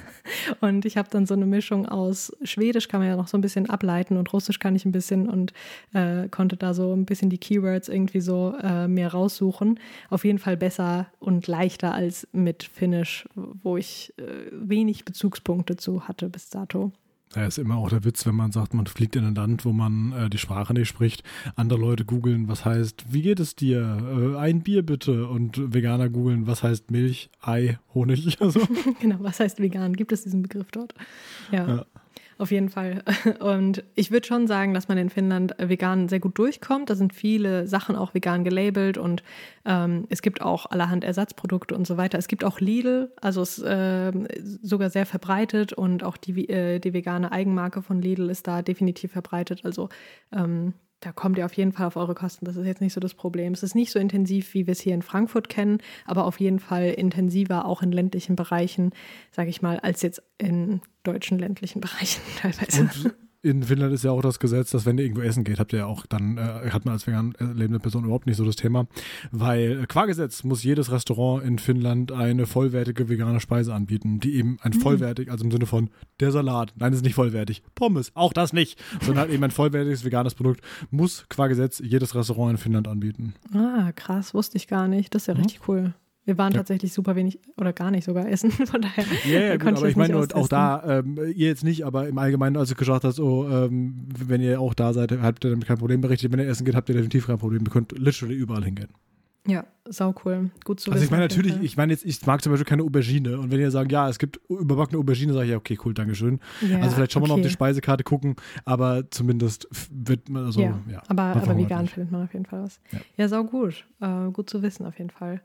und ich habe dann so eine Mischung aus Schwedisch kann man ja noch so ein bisschen ableiten und Russisch kann ich ein bisschen und äh, konnte da so ein bisschen die Keywords irgendwie so äh, mir raussuchen. Auf jeden Fall besser und leichter als mit Finnisch, wo ich äh, wenig Bezugspunkte zu hatte bis dato.
Ja, ist immer auch der Witz, wenn man sagt, man fliegt in ein Land, wo man äh, die Sprache nicht spricht. Andere Leute googeln, was heißt, wie geht es dir? Äh, ein Bier bitte. Und Veganer googeln, was heißt Milch, Ei, Honig. Also.
Genau, was heißt vegan? Gibt es diesen Begriff dort? Ja. ja. Auf jeden Fall. Und ich würde schon sagen, dass man in Finnland vegan sehr gut durchkommt. Da sind viele Sachen auch vegan gelabelt und ähm, es gibt auch allerhand Ersatzprodukte und so weiter. Es gibt auch Lidl, also es ist äh, sogar sehr verbreitet und auch die, äh, die vegane Eigenmarke von Lidl ist da definitiv verbreitet. Also ähm, da kommt ihr auf jeden Fall auf eure Kosten. Das ist jetzt nicht so das Problem. Es ist nicht so intensiv, wie wir es hier in Frankfurt kennen, aber auf jeden Fall intensiver, auch in ländlichen Bereichen, sage ich mal, als jetzt in deutschen ländlichen Bereichen teilweise.
Und in Finnland ist ja auch das Gesetz, dass wenn ihr irgendwo essen geht, habt ihr ja auch dann, äh, hat man als vegan lebende Person überhaupt nicht so das Thema, weil qua Gesetz muss jedes Restaurant in Finnland eine vollwertige vegane Speise anbieten, die eben ein mhm. vollwertig, also im Sinne von der Salat, nein, das ist nicht vollwertig, Pommes, auch das nicht, sondern halt eben ein vollwertiges veganes Produkt muss qua Gesetz jedes Restaurant in Finnland anbieten.
Ah, krass, wusste ich gar nicht, das ist ja mhm. richtig cool. Wir waren ja. tatsächlich super wenig oder gar nicht sogar essen, von daher.
Ja, yeah, gut, aber ich meine nur auch da, ähm, ihr jetzt nicht, aber im Allgemeinen, als du gesagt hast, oh, ähm, wenn ihr auch da seid, habt ihr damit kein Problem berichtet. Wenn ihr essen geht, habt ihr definitiv kein Problem. Ihr könnt literally überall hingehen.
Ja, sau cool. Gut zu wissen.
Also ich meine natürlich, ich meine jetzt, ich mag zum Beispiel keine Aubergine und wenn ihr sagt, ja, es gibt überbackene Aubergine, sage ich ja, okay, cool, dankeschön. Ja, also vielleicht schon okay. mal noch auf die Speisekarte gucken, aber zumindest wird man, also,
ja.
ja.
Aber, aber vegan findet man auf jeden Fall was. Ja, ja sau gut. Äh, gut zu wissen auf jeden Fall.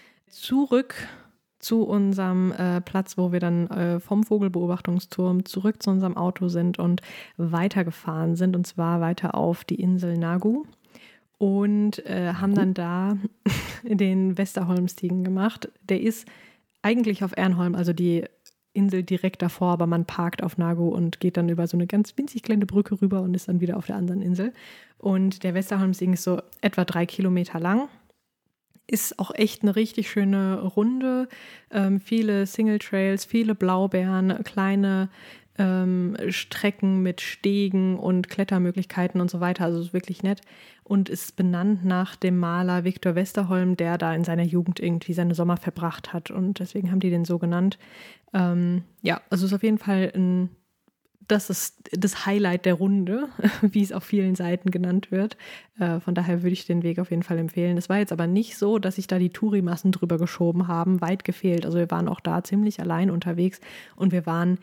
Zurück zu unserem äh, Platz, wo wir dann äh, vom Vogelbeobachtungsturm zurück zu unserem Auto sind und weitergefahren sind, und zwar weiter auf die Insel Nagu und äh, haben dann da den Westerholmstigen gemacht. Der ist eigentlich auf Ernholm, also die Insel direkt davor, aber man parkt auf Nagu und geht dann über so eine ganz winzig kleine Brücke rüber und ist dann wieder auf der anderen Insel. Und der Westerholmstigen ist so etwa drei Kilometer lang. Ist auch echt eine richtig schöne Runde. Ähm, viele Single Trails, viele Blaubeeren, kleine ähm, Strecken mit Stegen und Klettermöglichkeiten und so weiter. Also ist wirklich nett. Und ist benannt nach dem Maler Viktor Westerholm, der da in seiner Jugend irgendwie seine Sommer verbracht hat. Und deswegen haben die den so genannt. Ähm, ja, also ist auf jeden Fall ein Das ist das Highlight der Runde, wie es auf vielen Seiten genannt wird. Äh, von daher würde ich den Weg auf jeden Fall empfehlen. Es war jetzt aber nicht so, dass sich da die Tourimassen drüber geschoben haben, weit gefehlt. Also wir waren auch da ziemlich allein unterwegs und wir waren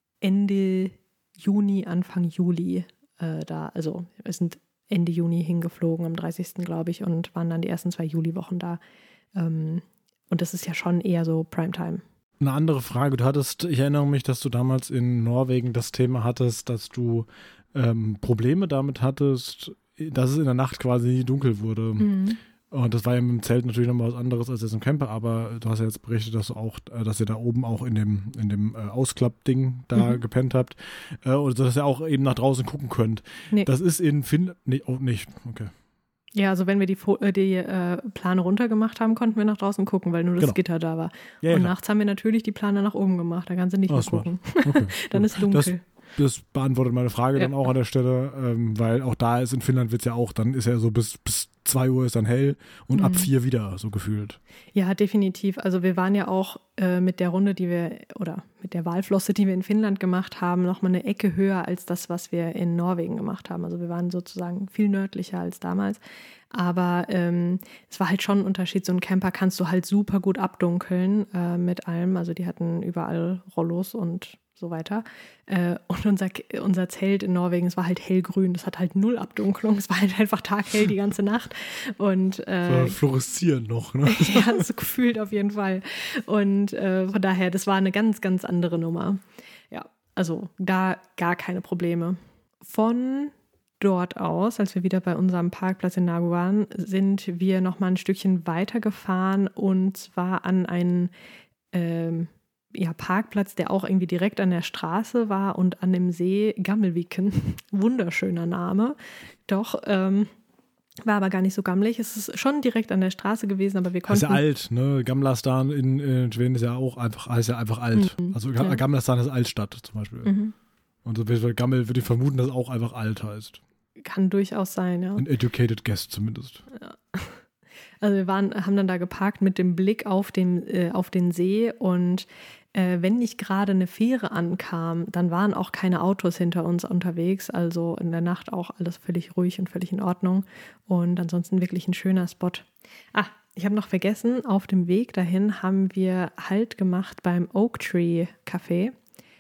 Ende Juni, Anfang Juli äh, da. Also wir sind Ende Juni hingeflogen, am dreißigsten glaube ich, und waren dann die ersten zwei Juliwochen da. Ähm, und das ist ja schon eher so Primetime.
Eine andere Frage, du hattest, ich erinnere mich, dass du damals in Norwegen das Thema hattest, dass du ähm, Probleme damit hattest, dass es in der Nacht quasi nie dunkel wurde. Mhm. Und das war ja im Zelt natürlich nochmal was anderes als jetzt im Camper, aber du hast ja jetzt berichtet, dass du auch, dass ihr da oben auch in dem, in dem äh, Ausklappding da mhm. gepennt habt, äh, und dass ihr auch eben nach draußen gucken könnt. Nee. Das ist in Finnland, nee, oh, nicht, okay.
Ja, also wenn wir die, die äh, Plane runtergemacht haben, konnten wir nach draußen gucken, weil nur das genau. Gitter da war. Ja, und ja, nachts haben wir natürlich die Plane nach oben gemacht, da kannst du nicht oh, mehr gucken. Okay. Dann ist dunkel.
Das, das beantwortet meine Frage ja. dann auch an der Stelle, ähm, weil auch da ist, in Finnland wird es ja auch, dann ist ja so bis, bis zwei Uhr ist dann hell und mhm. ab vier wieder, so gefühlt.
Ja, definitiv. Also wir waren ja auch äh, mit der Runde, die wir, oder mit der Walflosse, die wir in Finnland gemacht haben, nochmal eine Ecke höher als das, was wir in Norwegen gemacht haben. Also wir waren sozusagen viel nördlicher als damals. Aber ähm, es war halt schon ein Unterschied. So einen Camper kannst du halt super gut abdunkeln äh, mit allem. Also die hatten überall Rollos und so weiter. Äh, und unser, unser Zelt in Norwegen, es war halt hellgrün. Das hat halt null Abdunklung. Es war halt einfach taghell die ganze Nacht. Und äh,
fluoreszieren noch, ne?
Ja, so gefühlt auf jeden Fall. Und äh, von daher, das war eine ganz, ganz andere Nummer. Ja, also da gar keine Probleme. Von dort aus, als wir wieder bei unserem Parkplatz in Nagu waren, sind wir noch mal ein Stückchen weiter gefahren und zwar an einen ähm, ja, Parkplatz, der auch irgendwie direkt an der Straße war und an dem See Gammelviken. Wunderschöner Name. Doch, ähm, War aber gar nicht so gammelig. Es ist schon direkt an der Straße gewesen, aber wir konnten...
Das ist ja alt, ne? Gamlastan in, in Schweden ist ja auch einfach, ist ja einfach alt.
Mhm.
Also
Ja.
Gamlastan ist Altstadt zum Beispiel.
Mhm.
Und so wird Gammel, würde ich vermuten, dass es auch einfach alt heißt.
Kann durchaus sein, ja.
Ein educated guest zumindest.
Also wir waren, haben dann da geparkt mit dem Blick auf den, äh, auf den See und äh, wenn nicht gerade eine Fähre ankam, dann waren auch keine Autos hinter uns unterwegs. Also in der Nacht auch alles völlig ruhig und völlig in Ordnung. Und ansonsten wirklich ein schöner Spot. Ah, ich habe noch vergessen, auf dem Weg dahin haben wir Halt gemacht beim Oak Tree Café.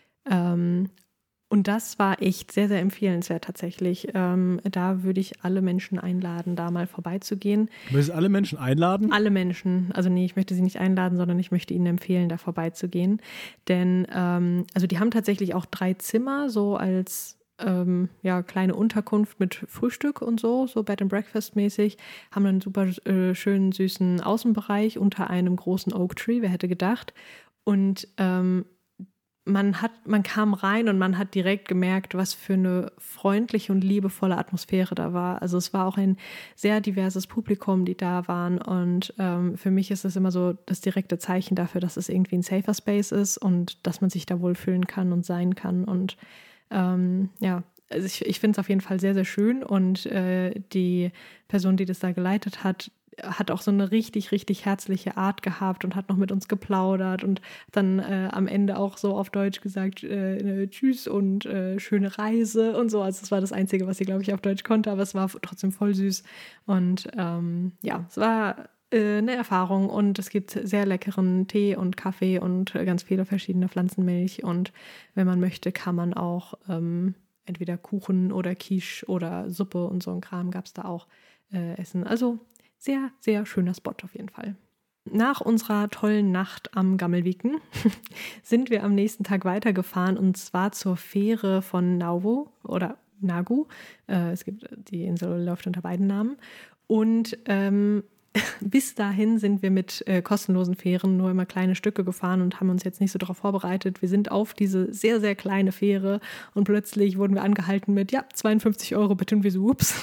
Ähm, Und das war echt sehr, sehr empfehlenswert tatsächlich. Ähm, da würde ich alle Menschen einladen, da mal vorbeizugehen.
Du möchtest alle Menschen einladen?
Alle Menschen. Also nee, ich möchte sie nicht einladen, sondern ich möchte ihnen empfehlen, da vorbeizugehen. Denn, ähm, also die haben tatsächlich auch drei Zimmer, so als ähm, ja, kleine Unterkunft mit Frühstück und so, so Bed and Breakfast mäßig. Haben einen super äh, schönen, süßen Außenbereich unter einem großen Oak Tree, wer hätte gedacht. Und ähm, Man hat, man kam rein und man hat direkt gemerkt, was für eine freundliche und liebevolle Atmosphäre da war. Also es war auch ein sehr diverses Publikum, die da waren. Und ähm, für mich ist das immer so das direkte Zeichen dafür, dass es irgendwie ein safer Space ist und dass man sich da wohlfühlen kann und sein kann. Und ähm, ja, also ich, ich finde es auf jeden Fall sehr, sehr schön. Und äh, die Person, die das da geleitet hat, hat auch so eine richtig, richtig herzliche Art gehabt und hat noch mit uns geplaudert und dann äh, am Ende auch so auf Deutsch gesagt, äh, tschüss und äh, schöne Reise und so. Also das war das Einzige, was sie, glaube ich, auf Deutsch konnte, aber es war trotzdem voll süß. Und ähm, ja, es war äh, eine Erfahrung und es gibt sehr leckeren Tee und Kaffee und ganz viele verschiedene Pflanzenmilch und wenn man möchte, kann man auch ähm, entweder Kuchen oder Quiche oder Suppe und so ein Kram gab es da auch äh, essen. Also sehr, sehr schöner Spot auf jeden Fall. Nach unserer tollen Nacht am Gammelviken sind wir am nächsten Tag weitergefahren und zwar zur Fähre von Nauru oder Nagu. Äh, es gibt, die Insel läuft unter beiden Namen. Und ähm, bis dahin sind wir mit äh, kostenlosen Fähren nur immer kleine Stücke gefahren und haben uns jetzt nicht so darauf vorbereitet. Wir sind auf diese sehr, sehr kleine Fähre und plötzlich wurden wir angehalten mit, ja, zweiundfünfzig Euro bitte und wir so, ups.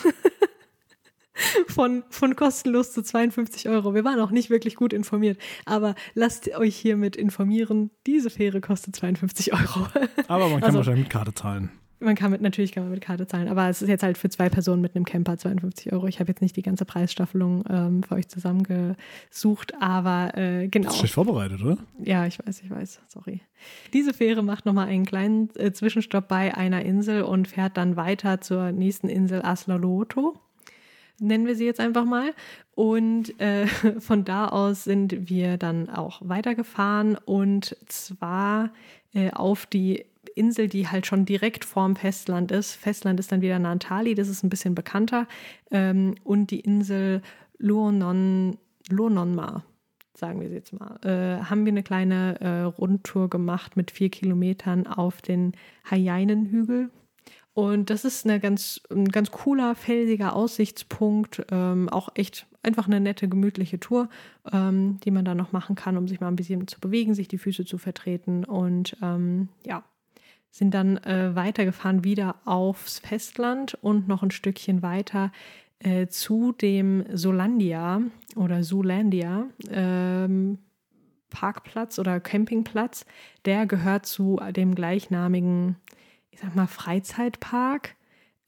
Von, von kostenlos zu zweiundfünfzig Euro. Wir waren auch nicht wirklich gut informiert, aber lasst euch hiermit informieren. Diese Fähre kostet zweiundfünfzig Euro.
Aber man kann
also,
wahrscheinlich mit Karte zahlen.
Man kann mit, natürlich kann man mit Karte zahlen, aber es ist jetzt halt für zwei Personen mit einem Camper zweiundfünfzig Euro. Ich habe jetzt nicht die ganze Preisstaffelung ähm, für euch zusammengesucht, aber äh, genau.
Das ist schlecht vorbereitet, oder?
Ja, ich weiß, ich weiß, sorry. Diese Fähre macht nochmal einen kleinen äh, Zwischenstopp bei einer Insel und fährt dann weiter zur nächsten Insel Aslaloto. Nennen wir sie jetzt einfach mal. Und äh, von da aus sind wir dann auch weitergefahren und zwar äh, auf die Insel, die halt schon direkt vorm Festland ist. Festland ist dann wieder Naantali, das ist ein bisschen bekannter. Ähm, und die Insel Luonnon, Luonnonmaa, sagen wir sie jetzt mal, äh, haben wir eine kleine äh, Rundtour gemacht mit vier Kilometern auf den Hayainen-Hügel. Und das ist eine ganz, ein ganz cooler, felsiger Aussichtspunkt, ähm, auch echt einfach eine nette, gemütliche Tour, ähm, die man da noch machen kann, um sich mal ein bisschen zu bewegen, sich die Füße zu vertreten und ähm, ja, sind dann äh, weitergefahren wieder aufs Festland und noch ein Stückchen weiter äh, zu dem Solandia oder Zoolandia ähm, Parkplatz oder Campingplatz. Der gehört zu dem gleichnamigen, ich sag mal, Freizeitpark.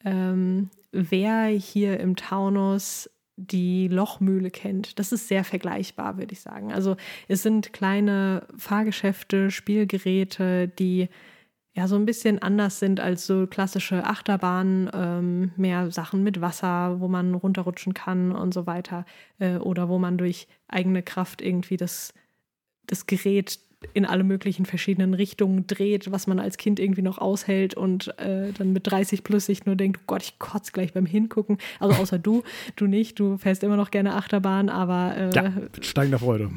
Ähm, wer hier im Taunus die Lochmühle kennt, das ist sehr vergleichbar, würde ich sagen. Also es sind kleine Fahrgeschäfte, Spielgeräte, die ja so ein bisschen anders sind als so klassische Achterbahnen, ähm, mehr Sachen mit Wasser, wo man runterrutschen kann und so weiter. Äh, oder wo man durch eigene Kraft irgendwie das, das Gerät in alle möglichen verschiedenen Richtungen dreht, was man als Kind irgendwie noch aushält und äh, dann mit dreißig plus sich nur denkt, oh Gott, ich kotze gleich beim Hingucken. Also außer du, du nicht, du fährst immer noch gerne Achterbahn, aber äh,
ja, mit steigender Freude.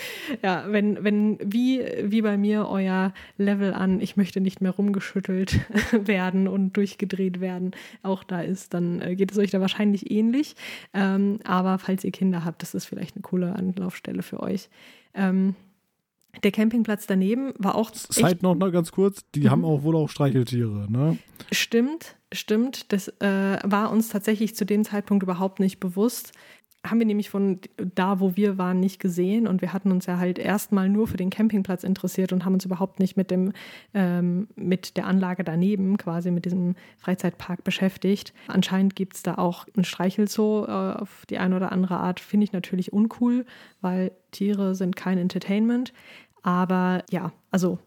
Ja, wenn, wenn wie, wie bei mir euer Level an, ich möchte nicht mehr rumgeschüttelt werden und durchgedreht werden, auch da ist, dann äh, geht es euch da wahrscheinlich ähnlich. Ähm, aber falls ihr Kinder habt, das ist vielleicht eine coole Anlaufstelle für euch. Ähm, Der Campingplatz daneben war auch
Side Note noch ganz kurz, die mhm. haben auch wohl auch Streicheltiere, ne?
Stimmt, stimmt. Das äh, war uns tatsächlich zu dem Zeitpunkt überhaupt nicht bewusst. Haben wir nämlich von da, wo wir waren, nicht gesehen und wir hatten uns ja halt erstmal nur für den Campingplatz interessiert und haben uns überhaupt nicht mit dem ähm, mit der Anlage daneben, quasi mit diesem Freizeitpark beschäftigt. Anscheinend gibt es da auch ein Streichelzoo äh, auf die eine oder andere Art. Finde ich natürlich uncool, weil Tiere sind kein Entertainment. Aber ja, also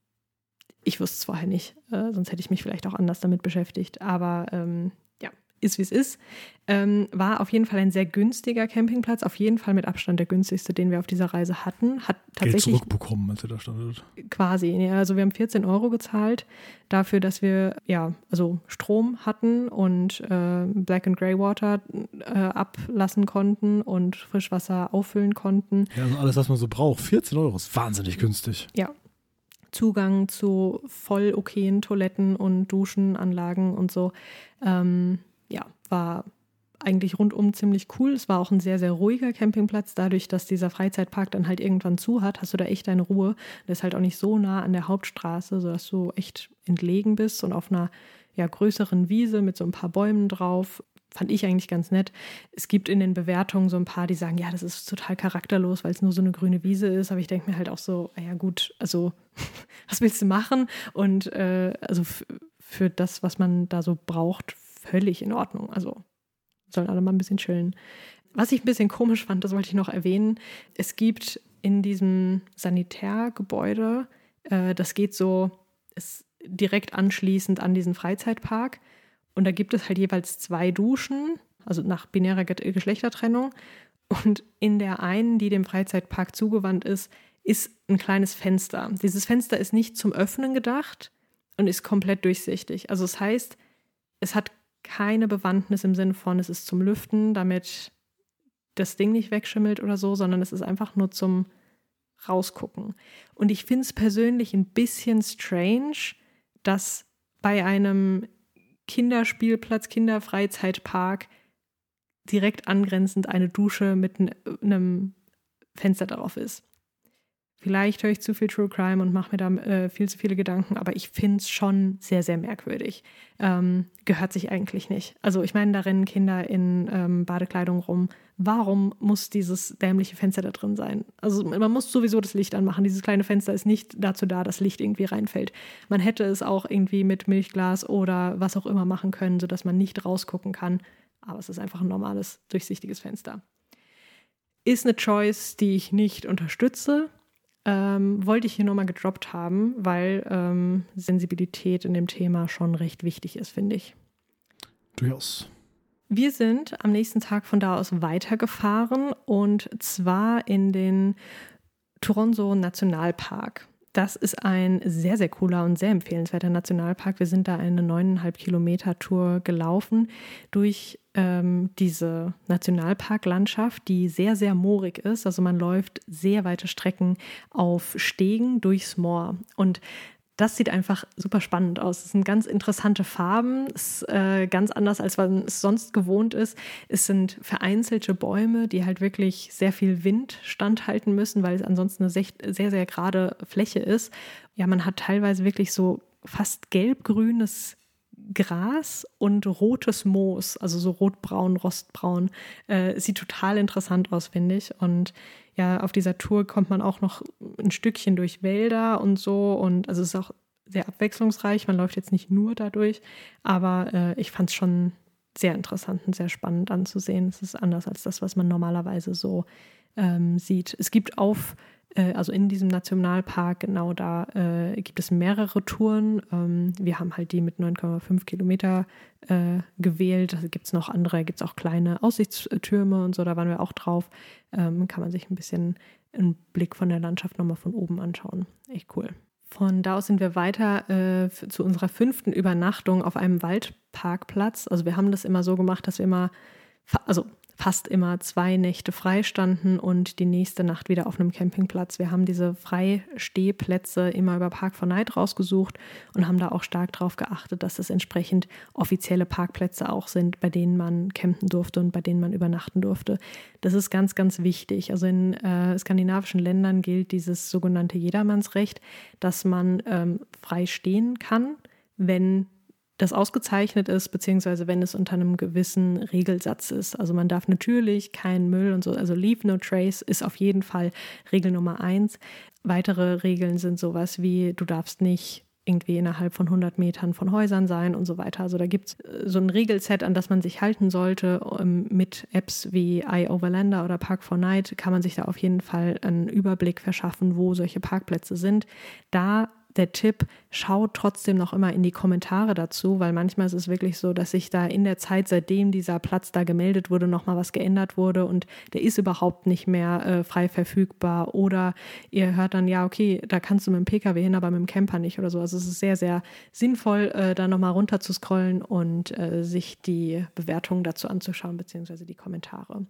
ich wusste es vorher nicht, äh, sonst hätte ich mich vielleicht auch anders damit beschäftigt. Aber ähm, ja, ist wie es ist. Ähm, war auf jeden Fall ein sehr günstiger Campingplatz, auf jeden Fall mit Abstand der günstigste, den wir auf dieser Reise hatten. Hat tatsächlich
Geld zurückbekommen, als ihr da standet.
Quasi, ja, also wir haben vierzehn Euro gezahlt dafür, dass wir ja also Strom hatten und äh, Black and Grey Water äh, ablassen konnten und Frischwasser auffüllen konnten.
Ja, also alles, was man so braucht. vierzehn Euro ist wahnsinnig günstig.
Ja. Zugang zu voll okayen Toiletten und Duschenanlagen und so. Ähm, ja, war eigentlich rundum ziemlich cool. Es war auch ein sehr, sehr ruhiger Campingplatz. Dadurch, dass dieser Freizeitpark dann halt irgendwann zu hat, hast du da echt deine Ruhe. Der ist halt auch nicht so nah an der Hauptstraße, sodass du echt entlegen bist und auf einer ja, größeren Wiese mit so ein paar Bäumen drauf. Fand ich eigentlich ganz nett. Es gibt in den Bewertungen so ein paar, die sagen, ja, das ist total charakterlos, weil es nur so eine grüne Wiese ist. Aber ich denke mir halt auch so, ja gut, also was willst du machen? Und äh, also f- für das, was man da so braucht, völlig in Ordnung. Also sollen alle mal ein bisschen chillen. Was ich ein bisschen komisch fand, das wollte ich noch erwähnen, es gibt in diesem Sanitärgebäude, äh, das geht so, ist direkt anschließend an diesen Freizeitpark. Und da gibt es halt jeweils zwei Duschen, also nach binärer Geschlechtertrennung. Und in der einen, die dem Freizeitpark zugewandt ist, ist ein kleines Fenster. Dieses Fenster ist nicht zum Öffnen gedacht und ist komplett durchsichtig. Also das heißt, es hat keine Bewandtnis im Sinne von, es ist zum Lüften, damit das Ding nicht wegschimmelt oder so, sondern es ist einfach nur zum Rausgucken. Und ich finde es persönlich ein bisschen strange, dass bei einem Kinderspielplatz, Kinderfreizeitpark direkt angrenzend eine Dusche mit einem Fenster darauf ist. Vielleicht höre ich zu viel True Crime und mache mir da äh, viel zu viele Gedanken, aber ich finde es schon sehr, sehr merkwürdig. Ähm, gehört sich eigentlich nicht. Also ich meine, da rennen Kinder in ähm, Badekleidung rum. Warum muss dieses dämliche Fenster da drin sein? Also man muss sowieso das Licht anmachen. Dieses kleine Fenster ist nicht dazu da, dass Licht irgendwie reinfällt. Man hätte es auch irgendwie mit Milchglas oder was auch immer machen können, sodass man nicht rausgucken kann. Aber es ist einfach ein normales, durchsichtiges Fenster. Ist eine Choice, die ich nicht unterstütze. Ähm, wollte ich hier nochmal gedroppt haben, weil ähm, Sensibilität in dem Thema schon recht wichtig ist, finde ich.
Durchaus.
Wir sind am nächsten Tag von da aus weitergefahren und zwar in den Turonso Nationalpark. Das ist ein sehr, sehr cooler und sehr empfehlenswerter Nationalpark. Wir sind da eine neuneinhalb Kilometer Tour gelaufen durch ähm, diese Nationalparklandschaft, die sehr, sehr moorig ist. Also man läuft sehr weite Strecken auf Stegen durchs Moor. Und das sieht einfach super spannend aus. Es sind ganz interessante Farben, es ist äh, ganz anders, als man es sonst gewohnt ist. Es sind vereinzelte Bäume, die halt wirklich sehr viel Wind standhalten müssen, weil es ansonsten eine sehr, sehr, sehr gerade Fläche ist. Ja, man hat teilweise wirklich so fast gelb-grünes Gras und rotes Moos, also so rotbraun, rostbraun. Äh, sieht total interessant aus, finde ich. Und ja, auf dieser Tour kommt man auch noch ein Stückchen durch Wälder und so. Und also es ist auch sehr abwechslungsreich. Man läuft jetzt nicht nur dadurch, aber äh, ich fand es schon sehr interessant und sehr spannend anzusehen. Es ist anders als das, was man normalerweise so ähm, sieht. Es gibt auf Also in diesem Nationalpark, genau da äh, gibt es mehrere Touren. Ähm, wir haben halt die mit neun Komma fünf Kilometer äh, gewählt. Da gibt es noch andere, gibt es auch kleine Aussichtstürme und so, da waren wir auch drauf. Ähm, kann man sich ein bisschen einen Blick von der Landschaft nochmal von oben anschauen. Echt cool. Von da aus sind wir weiter äh, f- zu unserer fünften Übernachtung auf einem Waldparkplatz. Also wir haben das immer so gemacht, dass wir immer, fa- also fast immer zwei Nächte frei standen und die nächste Nacht wieder auf einem Campingplatz. Wir haben diese Freistehplätze immer über Park four Night rausgesucht und haben da auch stark darauf geachtet, dass es entsprechend offizielle Parkplätze auch sind, bei denen man campen durfte und bei denen man übernachten durfte. Das ist ganz, ganz wichtig. Also in äh, skandinavischen Ländern gilt dieses sogenannte Jedermannsrecht, dass man ähm, frei stehen kann, wenn das ausgezeichnet ist, beziehungsweise wenn es unter einem gewissen Regelsatz ist. Also man darf natürlich keinen Müll und so, also Leave No Trace ist auf jeden Fall Regel Nummer eins. Weitere Regeln sind sowas wie, du darfst nicht irgendwie innerhalb von hundert Metern von Häusern sein und so weiter. Also da gibt es so ein Regelset, an das man sich halten sollte. Mit Apps wie iOverlander oder Park four Night kann man sich da auf jeden Fall einen Überblick verschaffen, wo solche Parkplätze sind. Da der Tipp, schaut trotzdem noch immer in die Kommentare dazu, weil manchmal ist es wirklich so, dass sich da in der Zeit, seitdem dieser Platz da gemeldet wurde, nochmal was geändert wurde und der ist überhaupt nicht mehr äh, frei verfügbar. Oder ihr hört dann, ja, okay, da kannst du mit dem P K W hin, aber mit dem Camper nicht oder so. Also es ist sehr, sehr sinnvoll, äh, da nochmal runter zu scrollen und äh, sich die Bewertungen dazu anzuschauen, beziehungsweise die Kommentare.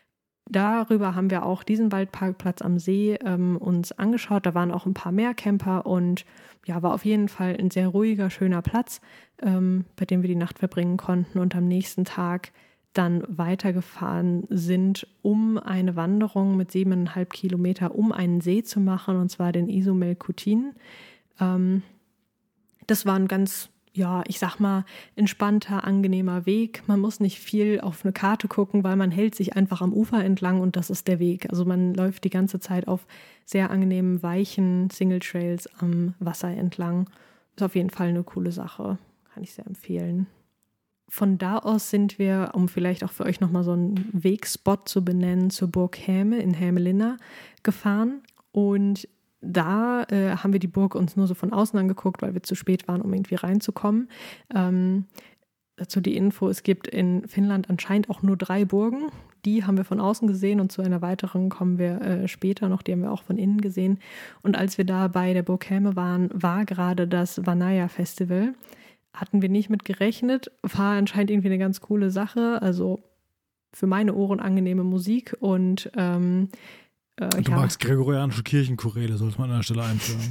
Darüber haben wir auch diesen Waldparkplatz am See ähm, uns angeschaut. Da waren auch ein paar mehr Camper und ja, war auf jeden Fall ein sehr ruhiger, schöner Platz, ähm, bei dem wir die Nacht verbringen konnten und am nächsten Tag dann weitergefahren sind, um eine Wanderung mit siebeneinhalb Kilometer um einen See zu machen, und zwar den Iisalmekutin. Ähm, das war ein ganz ja, ich sag mal, entspannter, angenehmer Weg. Man muss nicht viel auf eine Karte gucken, weil man hält sich einfach am Ufer entlang und das ist der Weg. Also man läuft die ganze Zeit auf sehr angenehmen, weichen Single Trails am Wasser entlang. Ist auf jeden Fall eine coole Sache. Kann ich sehr empfehlen. Von da aus sind wir, um vielleicht auch für euch nochmal so einen Wegspot zu benennen, zur Burg Häme in Hämeenlinna gefahren. Und da äh, haben wir die Burg uns nur so von außen angeguckt, weil wir zu spät waren, um irgendwie reinzukommen. Ähm, dazu die Info, es gibt in Finnland anscheinend auch nur drei Burgen. Die haben wir von außen gesehen und zu einer weiteren kommen wir äh, später noch, die haben wir auch von innen gesehen. Und als wir da bei der Burg Häme waren, war gerade das Vanaja-Festival. Hatten wir nicht mit gerechnet, war anscheinend irgendwie eine ganz coole Sache, also für meine Ohren angenehme Musik und ähm,
äh, Du ja. magst gregorianische Kirchenchoräle, sollte man an der Stelle einführen.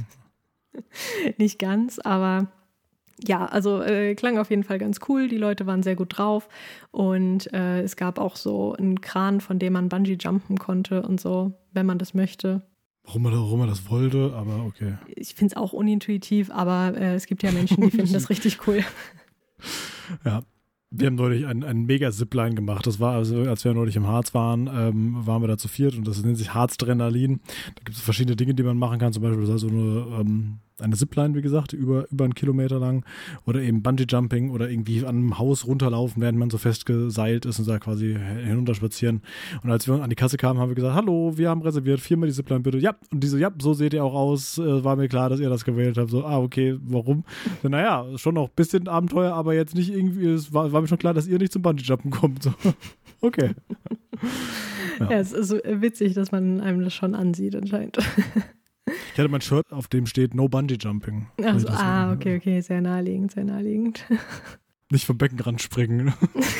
Nicht ganz, aber ja, also äh, klang auf jeden Fall ganz cool, die Leute waren sehr gut drauf und äh, es gab auch so einen Kran, von dem man Bungee jumpen konnte und so, wenn man das möchte.
Warum er, warum er das wollte, aber okay.
Ich finde es auch unintuitiv, aber äh, es gibt ja Menschen, die finden das richtig cool.
Ja, wir haben neulich einen, einen Mega-Zipline gemacht. Das war, also, als wir neulich im Harz waren, ähm, waren wir da zu viert und das nennt sich Harzdrenalin. Da gibt es verschiedene Dinge, die man machen kann. Zum Beispiel das heißt so eine, ähm, eine Zipline, wie gesagt, über, über einen Kilometer lang. Oder eben Bungee-Jumping oder irgendwie an einem Haus runterlaufen, während man so festgeseilt ist und da quasi hinunterspazieren. Und als wir an die Kasse kamen, haben wir gesagt, hallo, wir haben reserviert, viermal die Zipline bitte. Ja, und diese, ja, so seht ihr auch aus. Äh, war mir klar, dass ihr das gewählt habt. So, ah, okay, warum? So, naja, schon noch ein bisschen Abenteuer, aber jetzt nicht irgendwie, es war, war mir schon klar, dass ihr nicht zum Bungee-Jumpen kommt. So. Okay.
Ja. Ja, es ist so witzig, dass man einem das schon ansieht anscheinend.
Ich hatte mein Shirt, auf dem steht No Bungee Jumping.
Also, ah, okay, okay, sehr naheliegend, sehr naheliegend.
Nicht vom Beckenrand springen.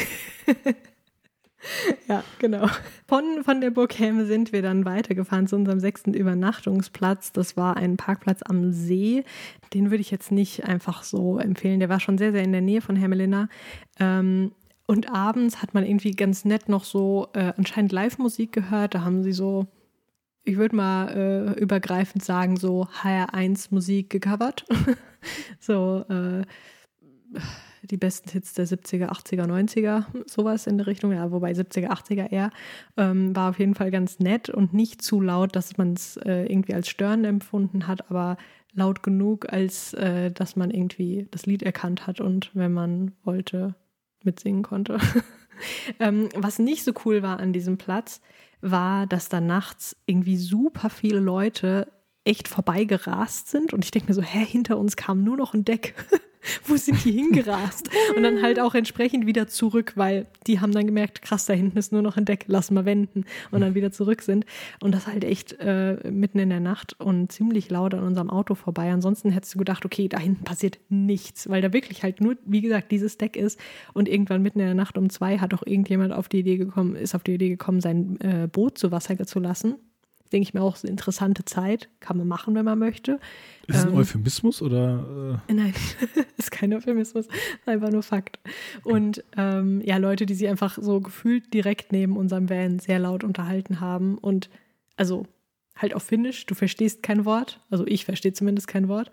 Ja, genau. Von, von der Burg Häme sind wir dann weitergefahren zu unserem sechsten Übernachtungsplatz. Das war ein Parkplatz am See. Den würde ich jetzt nicht einfach so empfehlen. Der war schon sehr, sehr in der Nähe von Hämeenlinna. Ähm, und abends hat man irgendwie ganz nett noch so äh, anscheinend Live-Musik gehört. Da haben sie so, ich würde mal äh, übergreifend sagen, so H R eins Musik gecovert. so äh, die besten Hits der siebziger, achtziger, neunziger, sowas in der Richtung. Ja, wobei siebziger, achtziger eher. Ähm, war auf jeden Fall ganz nett und nicht zu laut, dass man es äh, irgendwie als störend empfunden hat, aber laut genug, als äh, dass man irgendwie das Lied erkannt hat und wenn man wollte, mitsingen konnte. ähm, was nicht so cool war an diesem Platz, war, dass da nachts irgendwie super viele Leute echt vorbeigerast sind und ich denke mir so, hä, hinter uns kam nur noch ein Deck. Wo sind die hingerast? Und dann halt auch entsprechend wieder zurück, weil die haben dann gemerkt, krass, da hinten ist nur noch ein Deck, lass mal wenden und dann wieder zurück sind. Und das halt echt äh, mitten in der Nacht und ziemlich laut an unserem Auto vorbei. Ansonsten hättest du gedacht, okay, da hinten passiert nichts, weil da wirklich halt nur, wie gesagt, dieses Deck ist. Und irgendwann mitten in der Nacht um zwei hat auch irgendjemand auf die Idee gekommen, ist auf die Idee gekommen, sein äh, Boot zu Wasser zu lassen. Denke ich mir auch, so eine interessante Zeit. Kann man machen, wenn man möchte.
Ist es ein
ähm,
Euphemismus oder? Äh?
Nein, ist kein Euphemismus, einfach nur Fakt. Und ähm, ja, Leute, die sich einfach so gefühlt direkt neben unserem Van sehr laut unterhalten haben und also halt auf Finnisch, du verstehst kein Wort, also ich verstehe zumindest kein Wort.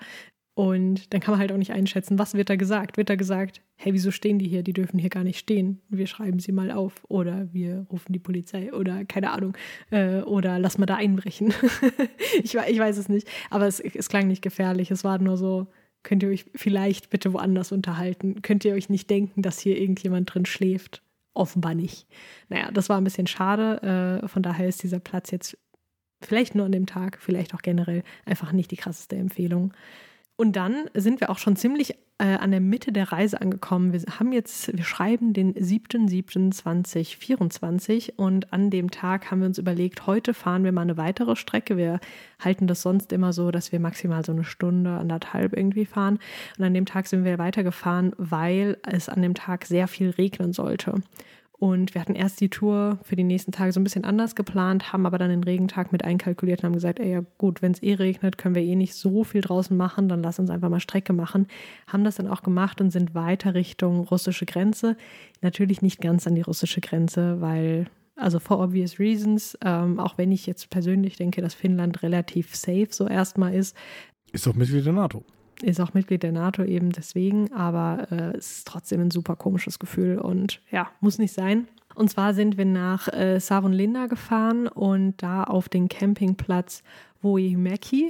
Und dann kann man halt auch nicht einschätzen, was wird da gesagt. Wird da gesagt, hey, wieso stehen die hier? Die dürfen hier gar nicht stehen. Wir schreiben sie mal auf. Oder wir rufen die Polizei. Oder keine Ahnung. Äh, oder lass mal da einbrechen. ich, ich weiß es nicht. Aber es, es klang nicht gefährlich. Es war nur so, könnt ihr euch vielleicht bitte woanders unterhalten? Könnt ihr euch nicht denken, dass hier irgendjemand drin schläft? Offenbar nicht. Naja, das war ein bisschen schade. Äh, von daher ist dieser Platz jetzt vielleicht nur an dem Tag, vielleicht auch generell einfach nicht die krasseste Empfehlung. Und dann sind wir auch schon ziemlich äh, an der Mitte der Reise angekommen. Wir haben jetzt, wir schreiben den siebten siebten zweitausendvierundzwanzig und an dem Tag haben wir uns überlegt, heute fahren wir mal eine weitere Strecke. Wir halten das sonst immer so, dass wir maximal so eine Stunde, anderthalb irgendwie fahren. Und an dem Tag sind wir weitergefahren, weil es an dem Tag sehr viel regnen sollte. Und wir hatten erst die Tour für die nächsten Tage so ein bisschen anders geplant, haben aber dann den Regentag mit einkalkuliert und haben gesagt, ey, ja gut, wenn es eh regnet, können wir eh nicht so viel draußen machen, dann lass uns einfach mal Strecke machen. Haben das dann auch gemacht und sind weiter Richtung russische Grenze. Natürlich nicht ganz an die russische Grenze, weil, also for obvious reasons, ähm, auch wenn ich jetzt persönlich denke, dass Finnland relativ safe so erstmal ist.
Ist auch Mitglied der NATO.
Ist auch Mitglied der NATO eben deswegen, aber äh, es ist trotzdem ein super komisches Gefühl und ja, muss nicht sein. Und zwar sind wir nach äh, Savonlinna gefahren und da auf den Campingplatz Vuohimäki,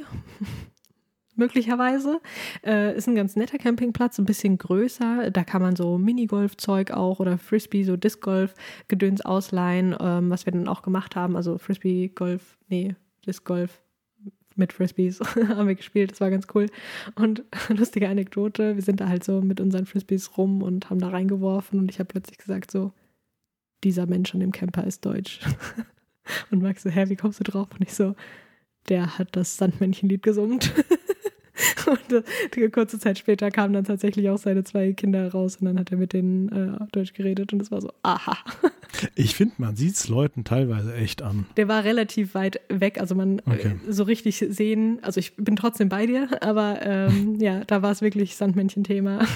möglicherweise. Äh, ist ein ganz netter Campingplatz, ein bisschen größer. Da kann man so Minigolf-Zeug auch oder Frisbee, so Disc-Golf-Gedöns ausleihen, ähm, was wir dann auch gemacht haben. Also Frisbee-Golf, nee, Disc-Golf. Mit Frisbees haben wir gespielt, das war ganz cool. Und lustige Anekdote, wir sind da halt so mit unseren Frisbees rum und haben da reingeworfen und ich habe plötzlich gesagt so, dieser Mensch an dem Camper ist deutsch. Und Max so, hä, wie kommst du drauf? Und ich so, der hat das Sandmännchenlied gesummt. Und äh, kurze Zeit später kamen dann tatsächlich auch seine zwei Kinder raus und dann hat er mit denen äh, Deutsch geredet und es war so, aha.
Ich finde, man sieht es Leuten teilweise echt an.
Der war relativ weit weg, also man okay. äh, so richtig sehen, also ich bin trotzdem bei dir, aber ähm, ja, da war es wirklich Sandmännchen-Thema.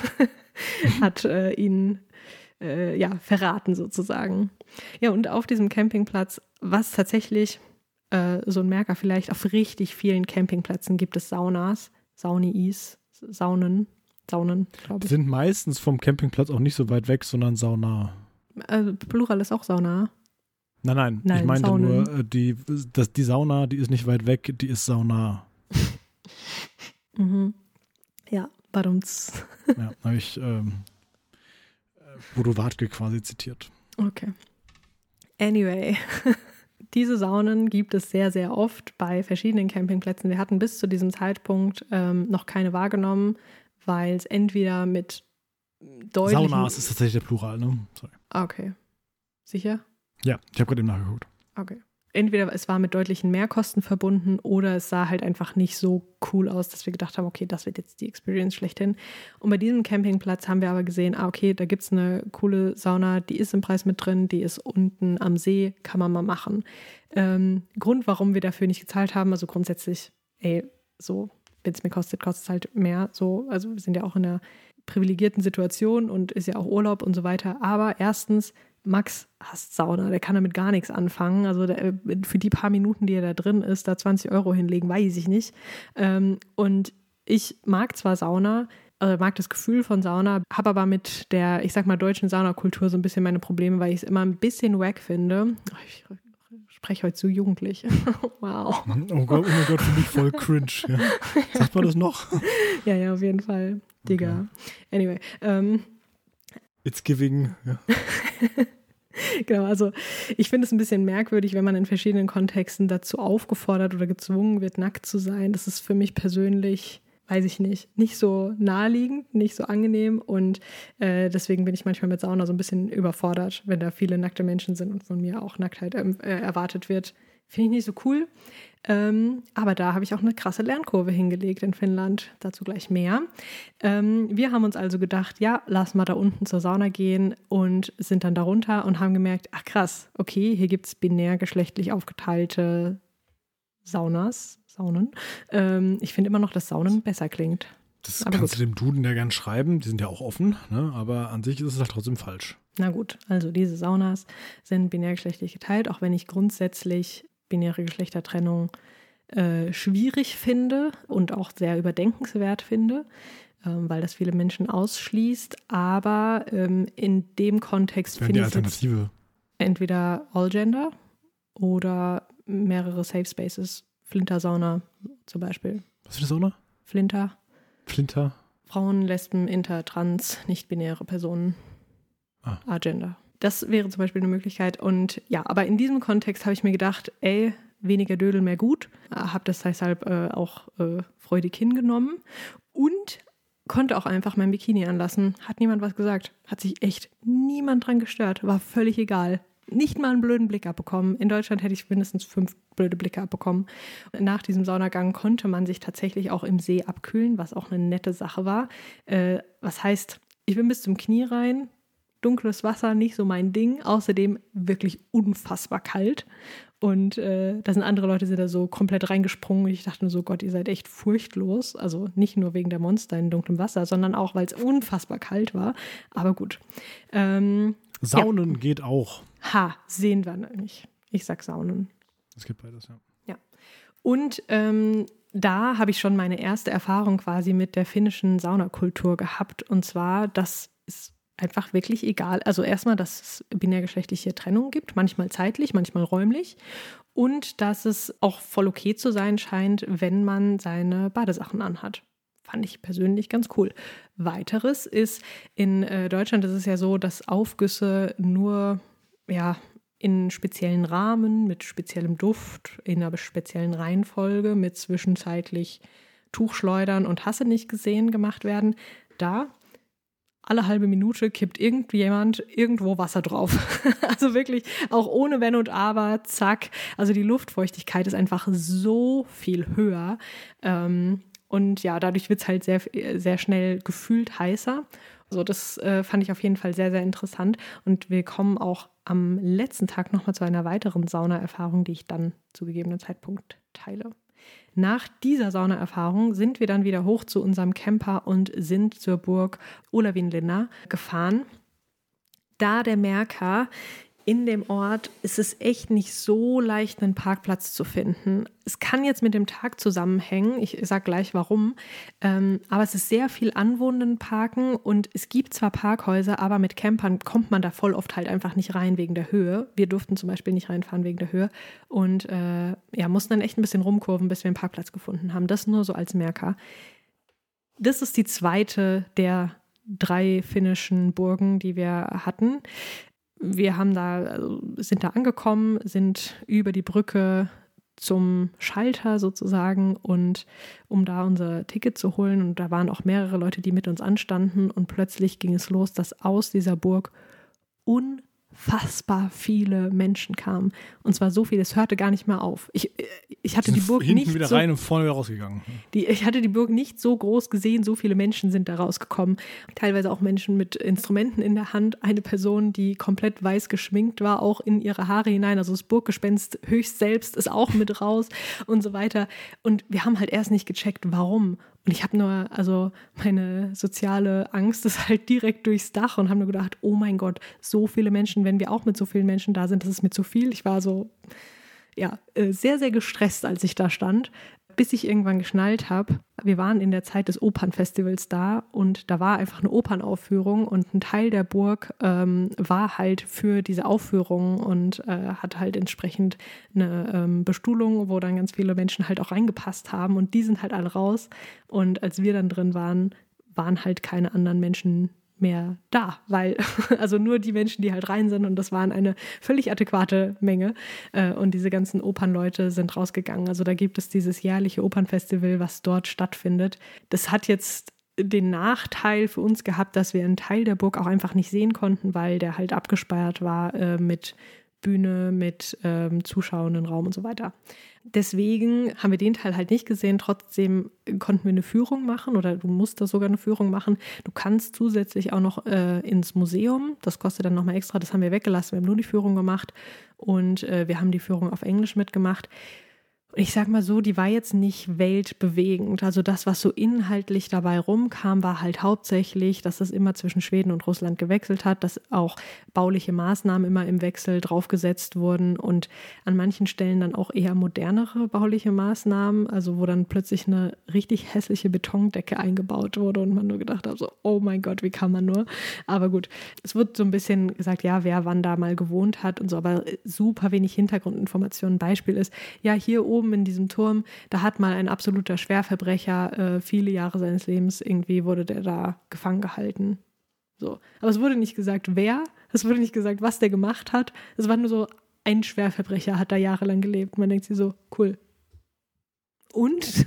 Hat äh, ihn äh, ja, verraten sozusagen. Ja, und auf diesem Campingplatz, was tatsächlich äh, so ein Merker vielleicht, auf richtig vielen Campingplätzen gibt es Saunas. Sauniis, Saunen, Saunen, glaube ich.
Sind meistens vom Campingplatz auch nicht so weit weg, sondern Sauna.
Also Plural ist auch Sauna.
Nein, nein,
nein
ich meinte
Saunen.
nur, die, das, die Sauna, die ist nicht weit weg, die ist Sauna.
mhm. Ja, badumts.
Ja, habe ich ähm, Bodo Wartke quasi zitiert.
Okay. Anyway. Diese Saunen gibt es sehr, sehr oft bei verschiedenen Campingplätzen. Wir hatten bis zu diesem Zeitpunkt ähm, noch keine wahrgenommen, weil es entweder mit deutlichen...
Saunas ist tatsächlich der Plural, ne? Sorry.
Okay. Sicher?
Ja, ich habe gerade eben nachgeguckt.
Okay. Entweder es war mit deutlichen Mehrkosten verbunden oder es sah halt einfach nicht so cool aus, dass wir gedacht haben, okay, das wird jetzt die Experience schlechthin. Und bei diesem Campingplatz haben wir aber gesehen, ah, okay, da gibt es eine coole Sauna, die ist im Preis mit drin, die ist unten am See, kann man mal machen. Ähm, Grund, warum wir dafür nicht gezahlt haben, also grundsätzlich, ey, so, wenn es mir kostet, kostet es halt mehr, so, also wir sind ja auch in einer privilegierten Situation und ist ja auch Urlaub und so weiter, aber erstens, Max hasst Sauna, der kann damit gar nichts anfangen. Also der, für die paar Minuten, die er da drin ist, da zwanzig Euro hinlegen, weiß ich nicht. Ähm, und ich mag zwar Sauna, äh, mag das Gefühl von Sauna, habe aber mit der, ich sag mal, deutschen Saunakultur so ein bisschen meine Probleme, weil ich es immer ein bisschen wack finde. Ich spreche heute so jugendlich. Wow.
Oh Gott, oh mein Gott, für mich voll cringe. Ja. Sagt man das noch?
Ja, ja, auf jeden Fall. Digga. Okay. Anyway. Ähm,
It's giving. Ja.
Genau, also ich finde es ein bisschen merkwürdig, wenn man in verschiedenen Kontexten dazu aufgefordert oder gezwungen wird, nackt zu sein. Das ist für mich persönlich, weiß ich nicht, nicht so naheliegend, nicht so angenehm und äh, deswegen bin ich manchmal mit Sauna so ein bisschen überfordert, wenn da viele nackte Menschen sind und von mir auch Nacktheit äh, erwartet wird. Finde ich nicht so cool. Ähm, aber da habe ich auch eine krasse Lernkurve hingelegt in Finnland. Dazu gleich mehr. Ähm, wir haben uns also gedacht, ja, lass mal da unten zur Sauna gehen und sind dann da runter und haben gemerkt, ach krass, okay, hier gibt es binär geschlechtlich aufgeteilte Saunas. Saunen. Ähm, ich finde immer noch, dass Saunen besser klingt.
Das
aber
kannst
gut.
du dem Duden ja gern schreiben, die sind ja auch offen, ne? Aber an sich ist es halt trotzdem falsch.
Na gut, also diese Saunas sind binärgeschlechtlich geteilt, auch wenn ich grundsätzlich binäre Geschlechtertrennung äh, schwierig finde und auch sehr überdenkenswert finde, ähm, weil das viele Menschen ausschließt. Aber ähm, in dem Kontext finde ich es
Alternative.
Entweder All-Gender oder mehrere Safe Spaces. Flinter-Sauna zum Beispiel.
Was für eine Sauna?
Flinter.
Flinter.
Frauen, Lesben, Inter, Trans, nicht-binäre Personen.
Ah.
Agender. Das wäre zum Beispiel eine Möglichkeit. Und ja, aber in diesem Kontext habe ich mir gedacht, ey, weniger Dödel, mehr gut. Habe das deshalb äh, auch äh, freudig hingenommen und konnte auch einfach mein Bikini anlassen. Hat niemand was gesagt. Hat sich echt niemand dran gestört. War völlig egal. Nicht mal einen blöden Blick abbekommen. In Deutschland hätte ich mindestens fünf blöde Blicke abbekommen. Nach diesem Saunagang konnte man sich tatsächlich auch im See abkühlen, was auch eine nette Sache war. Äh, was heißt, ich bin bis zum Knie rein, dunkles Wasser, nicht so mein Ding. Außerdem wirklich unfassbar kalt. Und äh, da sind andere Leute, sind da so komplett reingesprungen. Und ich dachte nur so, Gott, ihr seid echt furchtlos. Also nicht nur wegen der Monster in dunklem Wasser, sondern auch, weil es unfassbar kalt war. Aber gut. Ähm,
Saunen
ja.
geht auch.
Ha, sehen wir nicht. Ich sag Saunen.
Es gibt beides, ja.
Ja. Und ähm, da habe ich schon meine erste Erfahrung quasi mit der finnischen Saunakultur gehabt. Und zwar, dass es einfach wirklich egal, also erstmal, dass es binärgeschlechtliche Trennung gibt, manchmal zeitlich, manchmal räumlich. Und dass es auch voll okay zu sein scheint, wenn man seine Badesachen anhat. Fand ich persönlich ganz cool. Weiteres ist, in äh, Deutschland ist es ja so, dass Aufgüsse nur ja, in speziellen Rahmen, mit speziellem Duft, in einer speziellen Reihenfolge, mit zwischenzeitlich Tuchschleudern und Hasse nicht gesehen gemacht werden. Da alle halbe Minute kippt irgendjemand irgendwo Wasser drauf. Also wirklich auch ohne Wenn und Aber, zack. Also die Luftfeuchtigkeit ist einfach so viel höher. Ähm, und ja, dadurch wird es halt sehr, sehr schnell gefühlt heißer. Also das äh, fand ich auf jeden Fall sehr, sehr interessant. Und wir kommen auch am letzten Tag nochmal zu einer weiteren Saunaerfahrung, die ich dann zu gegebenem Zeitpunkt teile. Nach dieser Saunaerfahrung sind wir dann wieder hoch zu unserem Camper und sind zur Burg Olavinlinna gefahren. Da der Merker, in dem Ort ist es echt nicht so leicht, einen Parkplatz zu finden. Es kann jetzt mit dem Tag zusammenhängen, ich sage gleich warum, ähm, aber es ist sehr viel Anwohnendenparken und es gibt zwar Parkhäuser, aber mit Campern kommt man da voll oft halt einfach nicht rein wegen der Höhe. Wir durften zum Beispiel nicht reinfahren wegen der Höhe und äh, ja, mussten dann echt ein bisschen rumkurven, bis wir einen Parkplatz gefunden haben. Das nur so als Merker. Das ist die zweite der drei finnischen Burgen, die wir hatten. Wir haben da, also sind da angekommen, sind über die Brücke zum Schalter sozusagen und um da unser Ticket zu holen. Und da waren auch mehrere Leute, die mit uns anstanden. Und plötzlich ging es los, dass aus dieser Burg unfassbar viele Menschen kamen. Und zwar so viel, es hörte gar nicht mehr auf. Ich, ich hatte die Burg
hinten
nicht
wieder
so,
rein und vorne wieder rausgegangen.
Die, ich hatte die Burg nicht so groß gesehen, so viele Menschen sind da rausgekommen. Teilweise auch Menschen mit Instrumenten in der Hand. Eine Person, die komplett weiß geschminkt war, auch in ihre Haare hinein. Also das Burggespenst höchst selbst ist auch mit raus und so weiter. Und wir haben halt erst nicht gecheckt, warum. Und ich habe nur, also meine soziale Angst ist halt direkt durchs Dach und habe nur gedacht, oh mein Gott, so viele Menschen, wenn wir auch mit so vielen Menschen da sind, das ist mir zu viel. Ich war so, ja, sehr, sehr gestresst, als ich da stand, bis ich irgendwann geschnallt habe. Wir waren in der Zeit des Opernfestivals da und da war einfach eine Opernaufführung und ein Teil der Burg ähm, war halt für diese Aufführung und äh, hat halt entsprechend eine ähm, Bestuhlung, wo dann ganz viele Menschen halt auch reingepasst haben und die sind halt alle raus und als wir dann drin waren, waren halt keine anderen Menschen mehr da, weil also nur die Menschen, die halt rein sind und das waren eine völlig adäquate Menge äh, und diese ganzen Opernleute sind rausgegangen. Also da gibt es dieses jährliche Opernfestival, was dort stattfindet. Das hat jetzt den Nachteil für uns gehabt, dass wir einen Teil der Burg auch einfach nicht sehen konnten, weil der halt abgesperrt war äh, mit Bühne, mit ähm, zuschauenden Raum und so weiter. Deswegen haben wir den Teil halt nicht gesehen. Trotzdem konnten wir eine Führung machen oder du musst da sogar eine Führung machen. Du kannst zusätzlich auch noch äh, ins Museum. Das kostet dann nochmal extra. Das haben wir weggelassen. Wir haben nur die Führung gemacht und äh, wir haben die Führung auf Englisch mitgemacht. Ich sag mal so, die war jetzt nicht weltbewegend. Also das, was so inhaltlich dabei rumkam, war halt hauptsächlich, dass es immer zwischen Schweden und Russland gewechselt hat, dass auch bauliche Maßnahmen immer im Wechsel draufgesetzt wurden und an manchen Stellen dann auch eher modernere bauliche Maßnahmen, also wo dann plötzlich eine richtig hässliche Betondecke eingebaut wurde und man nur gedacht hat, so, oh mein Gott, wie kann man nur? Aber gut, es wird so ein bisschen gesagt, ja, wer wann da mal gewohnt hat und so, aber super wenig Hintergrundinformationen. Beispiel ist, ja, hier oben in diesem Turm, da hat mal ein absoluter Schwerverbrecher äh, viele Jahre seines Lebens, irgendwie wurde der da gefangen gehalten. So. Aber es wurde nicht gesagt, wer, es wurde nicht gesagt, was der gemacht hat. Es war nur so, ein Schwerverbrecher hat da jahrelang gelebt. Man denkt sich so, cool. Und?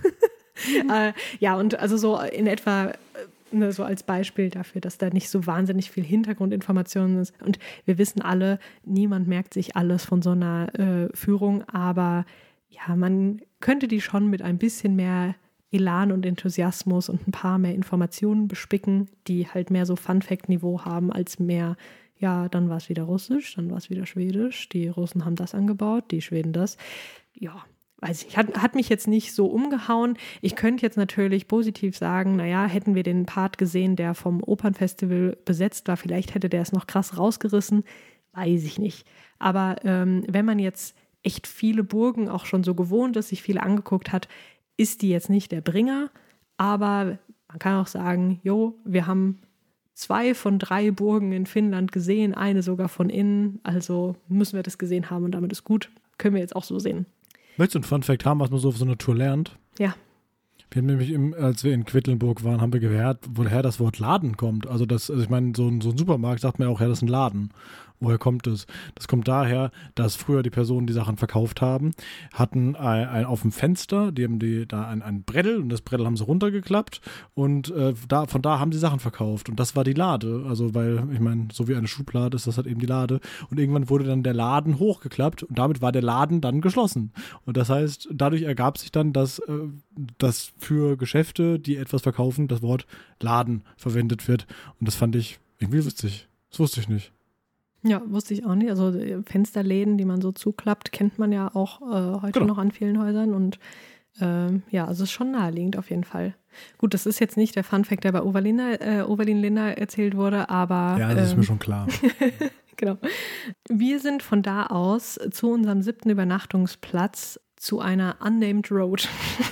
äh, ja, und also so in etwa ne, so als Beispiel dafür, dass da nicht so wahnsinnig viel Hintergrundinformationen ist. Und wir wissen alle, niemand merkt sich alles von so einer äh, Führung, aber ja, man könnte die schon mit ein bisschen mehr Elan und Enthusiasmus und ein paar mehr Informationen bespicken, die halt mehr so Fun-Fact-Niveau haben als mehr, ja, dann war es wieder Russisch, dann war es wieder Schwedisch, die Russen haben das angebaut, die Schweden das. Ja, weiß ich, hat, hat mich jetzt nicht so umgehauen. Ich könnte jetzt natürlich positiv sagen, naja, hätten wir den Part gesehen, der vom Opernfestival besetzt war, vielleicht hätte der es noch krass rausgerissen, weiß ich nicht. Aber ähm, wenn man jetzt echt viele Burgen auch schon so gewohnt ist, sich viele angeguckt hat, ist die jetzt nicht der Bringer. Aber man kann auch sagen, jo, wir haben zwei von drei Burgen in Finnland gesehen, eine sogar von innen, also müssen wir das gesehen haben und damit ist gut. Können wir jetzt auch so sehen.
Möchtest du einen Fun-Fact haben, was man so auf so einer Tour lernt?
Ja.
Wir haben nämlich, im, als wir in Quedlinburg waren, haben wir gehört, woher das Wort Laden kommt. Also, das, also ich meine, so ein, so ein Supermarkt sagt man ja auch, ja, das ist ein Laden. Woher kommt es? Das kommt daher, dass früher die Personen, die Sachen verkauft haben, hatten ein, ein, auf dem Fenster, die haben die, da ein, ein Brettel und das Brettel haben sie runtergeklappt und äh, da, von da haben sie Sachen verkauft und das war die Lade. Also, weil, ich meine, so wie eine Schublade ist das halt eben die Lade und irgendwann wurde dann der Laden hochgeklappt und damit war der Laden dann geschlossen. Und das heißt, dadurch ergab sich dann, dass, äh, dass für Geschäfte, die etwas verkaufen, das Wort Laden verwendet wird und das fand ich irgendwie witzig. Das wusste ich nicht.
Ja, wusste ich auch nicht. Also Fensterläden, die man so zuklappt, kennt man ja auch äh, heute genau. noch an vielen Häusern. Und äh, ja, also es ist schon naheliegend auf jeden Fall. Gut, das ist jetzt nicht der Funfact, der bei Overlin, äh, Overlin Linda erzählt wurde, aber...
Ja, das ähm, ist mir schon klar.
Genau. Wir sind von da aus zu unserem siebten Übernachtungsplatz zu einer unnamed Road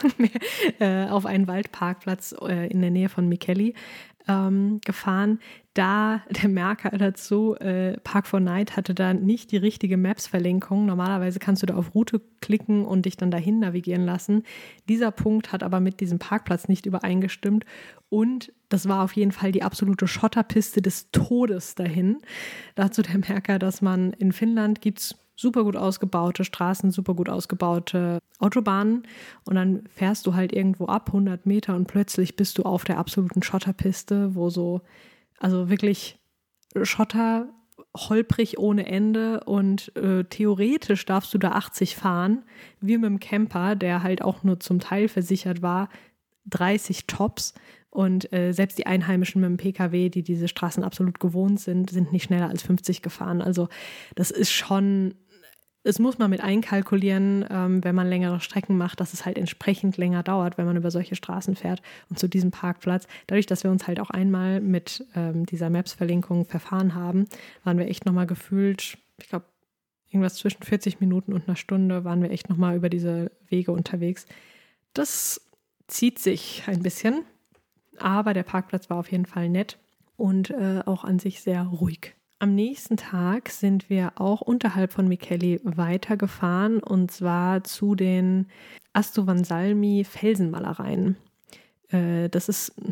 äh, auf einen Waldparkplatz äh, in der Nähe von Mikkeli ähm, gefahren. Da der Merker dazu, äh, Park four Night hatte da nicht die richtige Maps-Verlinkung. Normalerweise kannst du da auf Route klicken und dich dann dahin navigieren lassen. Dieser Punkt hat aber mit diesem Parkplatz nicht übereingestimmt und das war auf jeden Fall die absolute Schotterpiste des Todes dahin. Dazu der Merker, dass man in Finnland gibt es super gut ausgebaute Straßen, super gut ausgebaute Autobahnen und dann fährst du halt irgendwo ab, hundert Meter und plötzlich bist du auf der absoluten Schotterpiste, wo so, also wirklich Schotter, holprig ohne Ende und äh, theoretisch darfst du da achtzig fahren, wir mit dem Camper, der halt auch nur zum Teil versichert war, dreißig Tops und äh, selbst die Einheimischen mit dem P K W, die diese Straßen absolut gewohnt sind, sind nicht schneller als fünfzig gefahren. Also das ist schon, es muss man mit einkalkulieren, ähm, wenn man längere Strecken macht, dass es halt entsprechend länger dauert, wenn man über solche Straßen fährt. Und zu diesem Parkplatz, dadurch, dass wir uns halt auch einmal mit ähm, dieser Maps-Verlinkung verfahren haben, waren wir echt nochmal gefühlt, ich glaube, irgendwas zwischen vierzig Minuten und einer Stunde waren wir echt nochmal über diese Wege unterwegs. Das zieht sich ein bisschen, aber der Parkplatz war auf jeden Fall nett und äh, auch an sich sehr ruhig. Am nächsten Tag sind wir auch unterhalb von Mikkeli weitergefahren und zwar zu den Astu Vansalmi Felsenmalereien. Äh, das ist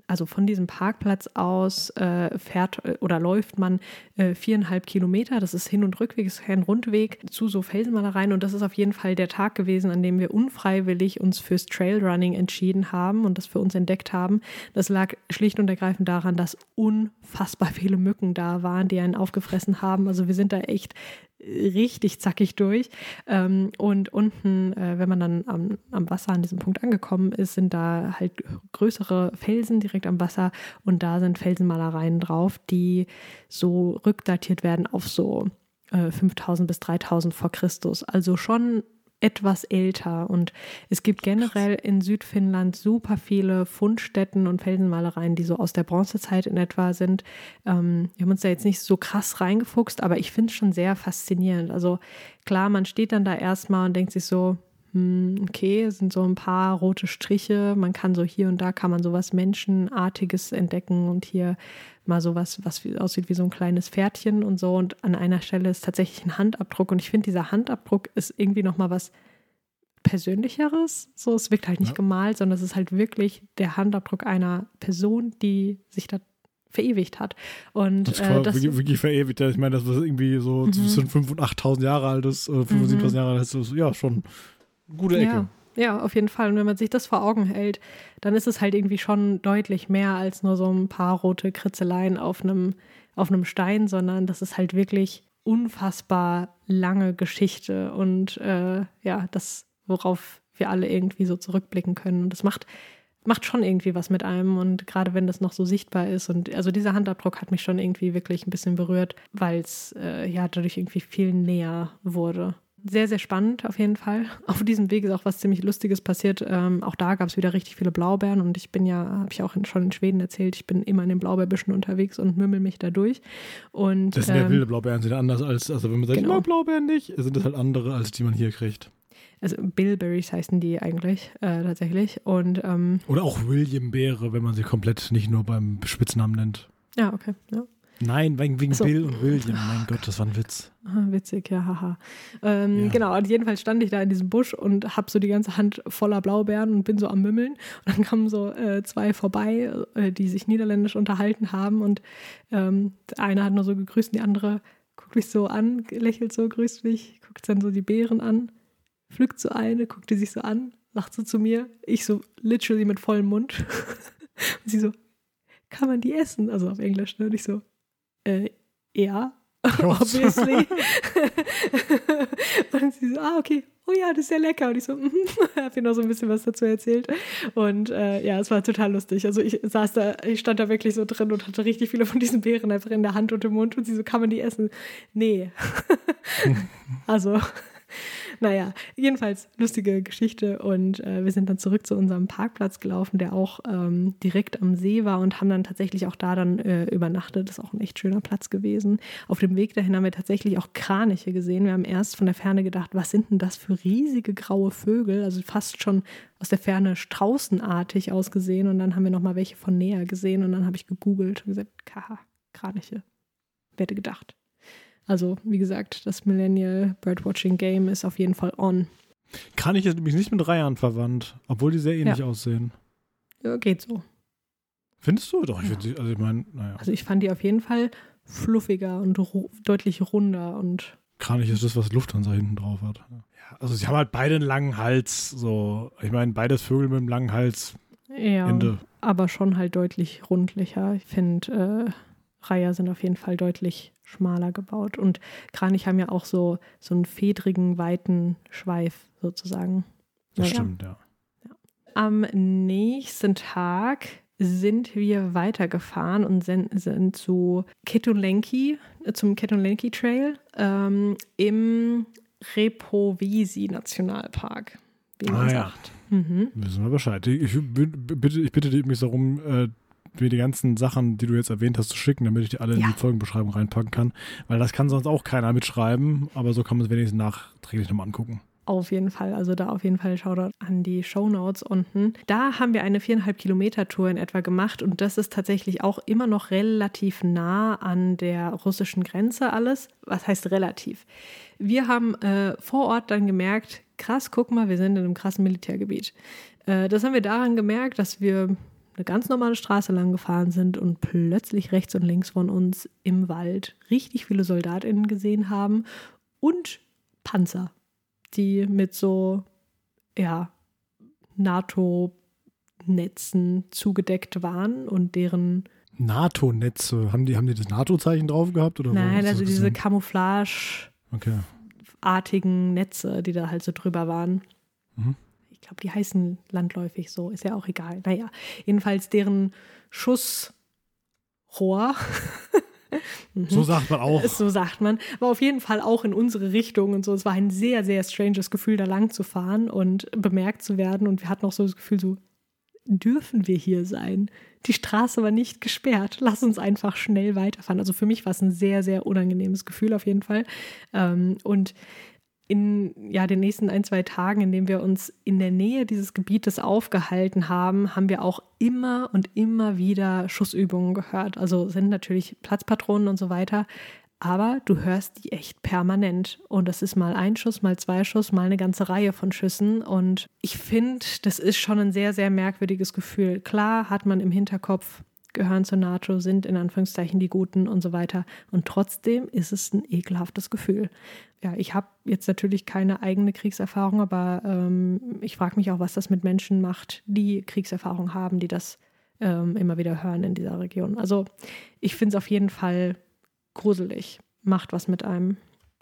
also von diesem Parkplatz aus äh, fährt äh, oder läuft man äh, viereinhalb Kilometer. Das ist Hin- und Rückweg, ist kein Rundweg zu so Felsenmalereien. Und das ist auf jeden Fall der Tag gewesen, an dem wir unfreiwillig uns fürs Trailrunning entschieden haben und das für uns entdeckt haben. Das lag schlicht und ergreifend daran, dass unfassbar viele Mücken da waren, die einen aufgefressen haben. Also wir sind da echt richtig zackig durch. Ähm, und unten, äh, wenn man dann am, am Wasser an diesem Punkt angekommen ist, sind da halt größere Felsen direkt am Wasser und da sind Felsenmalereien drauf, die so rückdatiert werden auf so äh, fünftausend bis dreitausend vor Christus. Also schon etwas älter und es gibt generell in Südfinnland super viele Fundstätten und Felsenmalereien, die so aus der Bronzezeit in etwa sind. Ähm, wir haben uns da jetzt nicht so krass reingefuchst, aber ich finde es schon sehr faszinierend. Also klar, man steht dann da erstmal und denkt sich so, hm, okay, es sind so ein paar rote Striche, man kann so hier und da kann man sowas Menschenartiges entdecken und hier mal sowas, was wie, aussieht wie so ein kleines Pferdchen und so und an einer Stelle ist tatsächlich ein Handabdruck und ich finde, dieser Handabdruck ist irgendwie nochmal was Persönlicheres, so, es wirkt halt nicht ja. gemalt, sondern es ist halt wirklich der Handabdruck einer Person, die sich da verewigt hat. Und
das,
äh,
das wirklich, wirklich verewigt. Ich meine, das was irgendwie so mhm. zwischen fünftausend und achttausend Jahre alt ist, äh, fünf und siebentausend Jahre alt ist, ist ja schon eine gute Ecke.
Ja. Ja, auf jeden Fall. Und wenn man sich das vor Augen hält, dann ist es halt irgendwie schon deutlich mehr als nur so ein paar rote Kritzeleien auf einem, auf einem Stein, sondern das ist halt wirklich unfassbar lange Geschichte und äh, ja, das, worauf wir alle irgendwie so zurückblicken können. Und das macht, macht schon irgendwie was mit einem und gerade wenn das noch so sichtbar ist und also dieser Handabdruck hat mich schon irgendwie wirklich ein bisschen berührt, weil es äh, ja dadurch irgendwie viel näher wurde. Sehr, sehr spannend auf jeden Fall. Auf diesem Weg ist auch was ziemlich Lustiges passiert. Ähm, auch da gab es wieder richtig viele Blaubeeren und ich bin ja, habe ich auch in, schon in Schweden erzählt, ich bin immer in den Blaubeerbüschen unterwegs und mümmel mich da durch. Und,
das sind ja
ähm,
wilde Blaubeeren, sind anders als, also wenn man sagt,
genau.
immer Blaubeeren nicht, sind das halt andere, als die man hier kriegt.
Also Bilberries heißen die eigentlich äh, tatsächlich. Und, ähm,
oder auch William-Beere, wenn man sie komplett nicht nur beim Spitznamen nennt.
Ja, okay, ja.
Nein, wegen, wegen so. Bill und William. Mein Gott, das war ein Witz.
Witzig, ja, haha. Ähm,
ja.
Genau, und jedenfalls stand ich da in diesem Busch und habe so die ganze Hand voller Blaubeeren und bin so am Mümmeln. Und dann kamen so äh, zwei vorbei, äh, die sich niederländisch unterhalten haben. Und ähm, der eine hat nur so gegrüßt und die andere guckt mich so an, lächelt so, grüßt mich, guckt dann so die Beeren an, pflückt so eine, guckt die sich so an, lacht so zu mir. Ich so literally mit vollem Mund. Und sie so, kann man die essen? Also auf Englisch, ne? Und ich so, Äh, ja, obviously. Und sie so, ah, okay, oh ja, das ist ja lecker. Und ich so, mm, habe ihr noch so ein bisschen was dazu erzählt. Und äh, ja, es war total lustig. Also ich saß da, ich stand da wirklich so drin und hatte richtig viele von diesen Beeren einfach in der Hand und im Mund. Und sie so, kann man die essen? Nee. Also, naja, jedenfalls lustige Geschichte und äh, wir sind dann zurück zu unserem Parkplatz gelaufen, der auch ähm, direkt am See war und haben dann tatsächlich auch da dann äh, übernachtet. Das ist auch ein echt schöner Platz gewesen. Auf dem Weg dahin haben wir tatsächlich auch Kraniche gesehen. Wir haben erst von der Ferne gedacht, was sind denn das für riesige graue Vögel? Also fast schon aus der Ferne straußenartig ausgesehen und dann haben wir nochmal welche von näher gesehen und dann habe ich gegoogelt und gesagt, Kaha, Kraniche. Wer hätte gedacht? Also, wie gesagt, das Millennial Birdwatching Game ist auf jeden Fall on.
Kranich ist nämlich nicht mit Reihern verwandt, obwohl die sehr ähnlich ja. aussehen.
Ja, geht so.
Findest du? Doch, ich
ja.
finde sie, also ich meine, naja.
Also ich fand die auf jeden Fall fluffiger und ru- deutlich runder und.
Kranich ist das, was Lufthansa hinten drauf hat. Ja, also sie haben halt beide einen langen Hals, so. Ich meine, beides Vögel mit einem langen Hals.
Ja,
Ende.
Aber schon halt deutlich rundlicher. Ich finde, äh, Reiher sind auf jeden Fall deutlich schmaler gebaut. Und Kranich haben ja auch so, so einen fedrigen, weiten Schweif sozusagen.
Das
naja.
stimmt, ja.
ja. Am nächsten Tag sind wir weitergefahren und sind, sind zu Ketonlenki, zum Ketonlenki Trail ähm, im Repovesi-Nationalpark, wie man
ah,
sagt.
Ja.
Mhm.
Wissen wir Bescheid. Ich, bitte, ich bitte mich darum, äh, mir die ganzen Sachen, die du jetzt erwähnt hast, zu schicken, damit ich die alle ja. in die Folgenbeschreibung reinpacken kann. Weil das kann sonst auch keiner mitschreiben, aber so kann man es wenigstens nachträglich nochmal angucken.
Auf jeden Fall, also da auf jeden Fall Shoutout an die Shownotes unten. Da haben wir eine viereinhalb Kilometer Tour in etwa gemacht und das ist tatsächlich auch immer noch relativ nah an der russischen Grenze alles. Was heißt relativ? Wir haben äh, vor Ort dann gemerkt, krass, guck mal, wir sind in einem krassen Militärgebiet. Äh, das haben wir daran gemerkt, dass wir eine ganz normale Straße lang gefahren sind und plötzlich rechts und links von uns im Wald richtig viele SoldatInnen gesehen haben und Panzer, die mit so, ja, NATO-Netzen zugedeckt waren und deren
NATO-Netze, haben die, haben die das NATO-Zeichen drauf gehabt? Oder
Nein, also diese
gesehen?
Camouflage-artigen
okay.
Netze, die da halt so drüber waren.
Mhm.
Ich glaube, die heißen landläufig so, ist ja auch egal. Naja, jedenfalls deren Schussrohr.
So sagt man auch.
So sagt man. War auf jeden Fall auch in unsere Richtung und so. Es war ein sehr, sehr stranges Gefühl, da lang zu fahren und bemerkt zu werden. Und wir hatten auch so das Gefühl, so, dürfen wir hier sein? Die Straße war nicht gesperrt. Lass uns einfach schnell weiterfahren. Also für mich war es ein sehr, sehr unangenehmes Gefühl auf jeden Fall. Und in ja, den nächsten ein, zwei Tagen, in denen wir uns in der Nähe dieses Gebietes aufgehalten haben, haben wir auch immer und immer wieder Schussübungen gehört. Also sind natürlich Platzpatronen und so weiter, aber du hörst die echt permanent. Und das ist mal ein Schuss, mal zwei Schuss, mal eine ganze Reihe von Schüssen. Und ich finde, das ist schon ein sehr, sehr merkwürdiges Gefühl. Klar hat man im Hinterkopf, gehören zur NATO, sind in Anführungszeichen die Guten und so weiter. Und trotzdem ist es ein ekelhaftes Gefühl. Ja, ich habe jetzt natürlich keine eigene Kriegserfahrung, aber ähm, ich frage mich auch, was das mit Menschen macht, die Kriegserfahrung haben, die das ähm, immer wieder hören in dieser Region. Also ich finde es auf jeden Fall gruselig, macht was mit einem.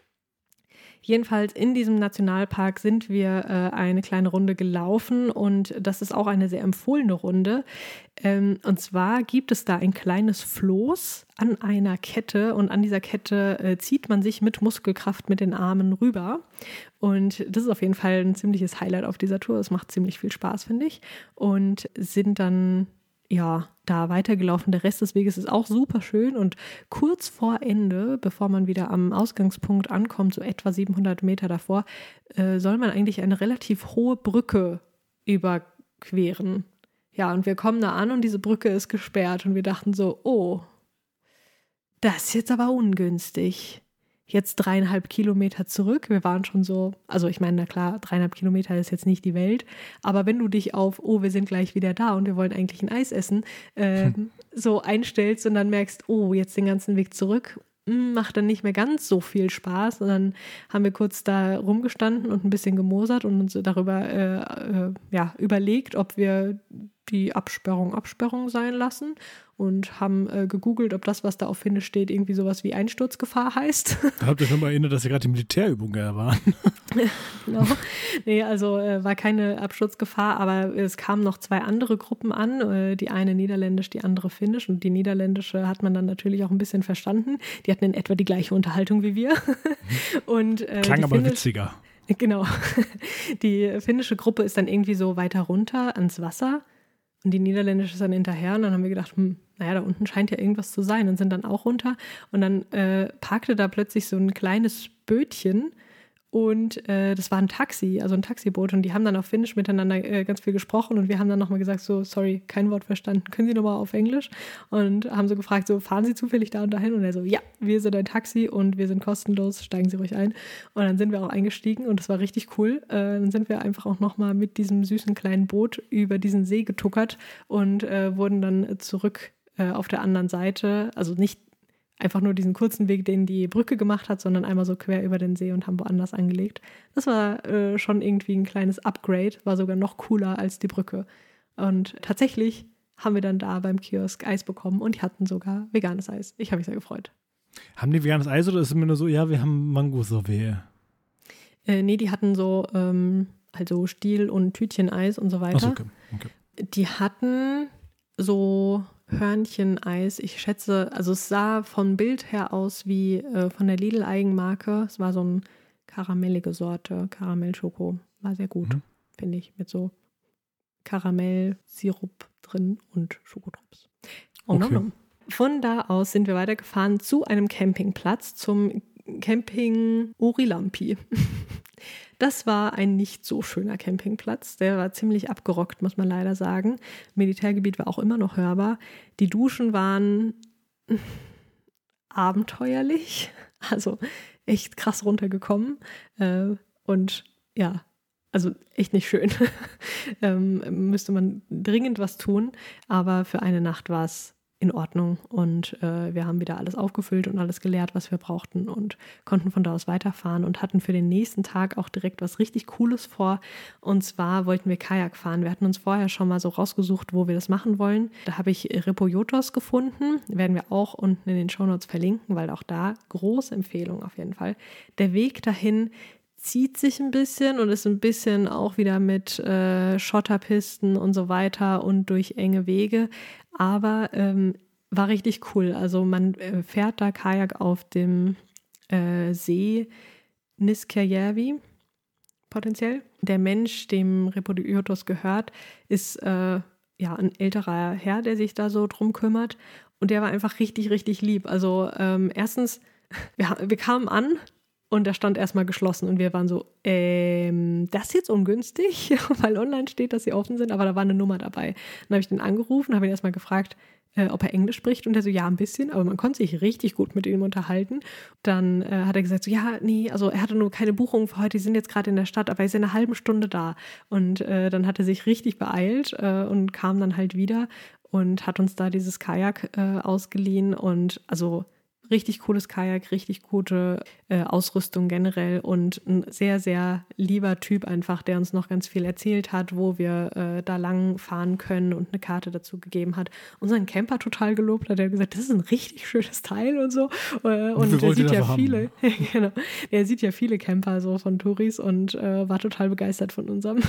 Jedenfalls in diesem Nationalpark sind wir äh, eine kleine Runde gelaufen und das ist auch eine sehr empfohlene Runde. Ähm, und zwar gibt es da ein kleines Floß an einer Kette und an dieser Kette äh, zieht man sich mit Muskelkraft mit den Armen rüber. Und das ist auf jeden Fall ein ziemliches Highlight auf dieser Tour. Es macht ziemlich viel Spaß, finde ich. Und sind dann ja, da weitergelaufen. Der Rest des Weges ist auch super schön und kurz vor Ende, bevor man wieder am Ausgangspunkt ankommt, so etwa siebenhundert Meter davor, äh, soll man eigentlich eine relativ hohe Brücke überqueren. Ja, und wir kommen da an und diese Brücke ist gesperrt und wir dachten so, oh, das ist jetzt aber ungünstig. Jetzt dreieinhalb Kilometer zurück. Wir waren schon so, also ich meine, na klar, dreieinhalb Kilometer ist jetzt nicht die Welt, aber wenn du dich auf, oh, wir sind gleich wieder da und wir wollen eigentlich ein Eis essen, äh, hm. so einstellst und dann merkst, oh, jetzt den ganzen Weg zurück, mh, macht dann nicht mehr ganz so viel Spaß. Und dann haben wir kurz da rumgestanden und ein bisschen gemosert und uns darüber äh, äh, ja, überlegt, ob wir die Absperrung Absperrung sein lassen und haben äh, gegoogelt, ob das, was da auf Finnisch steht, irgendwie sowas wie Einsturzgefahr heißt.
Da habt ihr schon mal erinnert, dass ihr gerade die Militärübungen waren.
Genau. Nee, also äh, war keine Absturzgefahr, aber es kamen noch zwei andere Gruppen an, äh, die eine niederländisch, die andere finnisch und die niederländische hat man dann natürlich auch ein bisschen verstanden. Die hatten in etwa die gleiche Unterhaltung wie wir. und, äh,
Klang aber
Finnisch-
witziger.
Genau. Die finnische Gruppe ist dann irgendwie so weiter runter ans Wasser. Und die niederländische ist dann hinterher und dann haben wir gedacht, hm, naja, da unten scheint ja irgendwas zu sein und sind dann auch runter. Und dann äh, parkte da plötzlich so ein kleines Bötchen und äh, das war ein Taxi, also ein Taxiboot. Und die haben dann auf Finnisch miteinander äh, ganz viel gesprochen und wir haben dann nochmal gesagt, so, sorry, kein Wort verstanden, können Sie nochmal auf Englisch? Und haben so gefragt, so, fahren Sie zufällig da und dahin? Und er so, ja, wir sind ein Taxi und wir sind kostenlos, steigen Sie ruhig ein. Und dann sind wir auch eingestiegen und das war richtig cool. Äh, dann sind wir einfach auch nochmal mit diesem süßen kleinen Boot über diesen See getuckert und äh, wurden dann zurück äh, auf der anderen Seite, also nicht einfach nur diesen kurzen Weg, den die Brücke gemacht hat, sondern einmal so quer über den See und haben woanders angelegt. Das war äh, schon irgendwie ein kleines Upgrade, war sogar noch cooler als die Brücke. Und tatsächlich haben wir dann da beim Kiosk Eis bekommen und die hatten sogar veganes Eis. Ich habe mich sehr gefreut.
Haben die veganes Eis oder ist es immer nur so, ja, wir haben Mango-Sorbet?
Äh, nee, die hatten so ähm, also Stiel- und Tütcheneis und so weiter.
Ach so, okay. Okay.
Die hatten so Hörncheneis, ich schätze, also es sah vom Bild her aus wie äh, von der Lidl-Eigenmarke. Es war so eine karamellige Sorte, Karamellschoko. War sehr gut, mhm. finde ich, mit so Karamellsirup drin und Schokotrops. Oh, okay. no, no. Von da aus sind wir weitergefahren zu einem Campingplatz, zum Camping Orilampi. Das war ein nicht so schöner Campingplatz. Der war ziemlich abgerockt, muss man leider sagen. Militärgebiet war auch immer noch hörbar. Die Duschen waren abenteuerlich, also echt krass runtergekommen. Und ja, also echt nicht schön. ähm, müsste man dringend was tun. Aber für eine Nacht war es in Ordnung und äh, wir haben wieder alles aufgefüllt und alles geleert, was wir brauchten und konnten von da aus weiterfahren und hatten für den nächsten Tag auch direkt was richtig Cooles vor. Und zwar wollten wir Kajak fahren. Wir hatten uns vorher schon mal so rausgesucht, wo wir das machen wollen. Da habe ich Repojotos gefunden, werden wir auch unten in den Shownotes verlinken, weil auch da große Empfehlung auf jeden Fall. Der Weg dahin zieht sich ein bisschen und ist ein bisschen auch wieder mit äh, Schotterpisten und so weiter und durch enge Wege, aber ähm, war richtig cool. Also man äh, fährt da Kajak auf dem äh, See Niskäjärvi potenziell. Der Mensch, dem Repojotos gehört, ist äh, ja ein älterer Herr, der sich da so drum kümmert und der war einfach richtig, richtig lieb. Also ähm, erstens, wir, wir kamen an und da stand erstmal geschlossen und wir waren so, ähm, das ist jetzt ungünstig, weil online steht, dass sie offen sind, aber da war eine Nummer dabei. Dann habe ich den angerufen, habe ihn erstmal gefragt, äh, ob er Englisch spricht und er so, ja, ein bisschen, aber man konnte sich richtig gut mit ihm unterhalten. Dann äh, hat er gesagt, so, ja, nee, also er hatte nur keine Buchung für heute, die sind jetzt gerade in der Stadt, aber er ist in einer halben Stunde da. Und äh, dann hat er sich richtig beeilt äh, und kam dann halt wieder und hat uns da dieses Kajak äh, ausgeliehen und also richtig cooles Kajak, richtig gute äh, Ausrüstung generell und ein sehr, sehr lieber Typ einfach, der uns noch ganz viel erzählt hat, wo wir äh, da lang fahren können und eine Karte dazu gegeben hat. Unseren Camper total gelobt hat, er hat gesagt, das ist ein richtig schönes Teil und so. Äh, und und er sieht ja viele, genau, er sieht ja viele Camper so von Touris und äh, war total begeistert von unserem.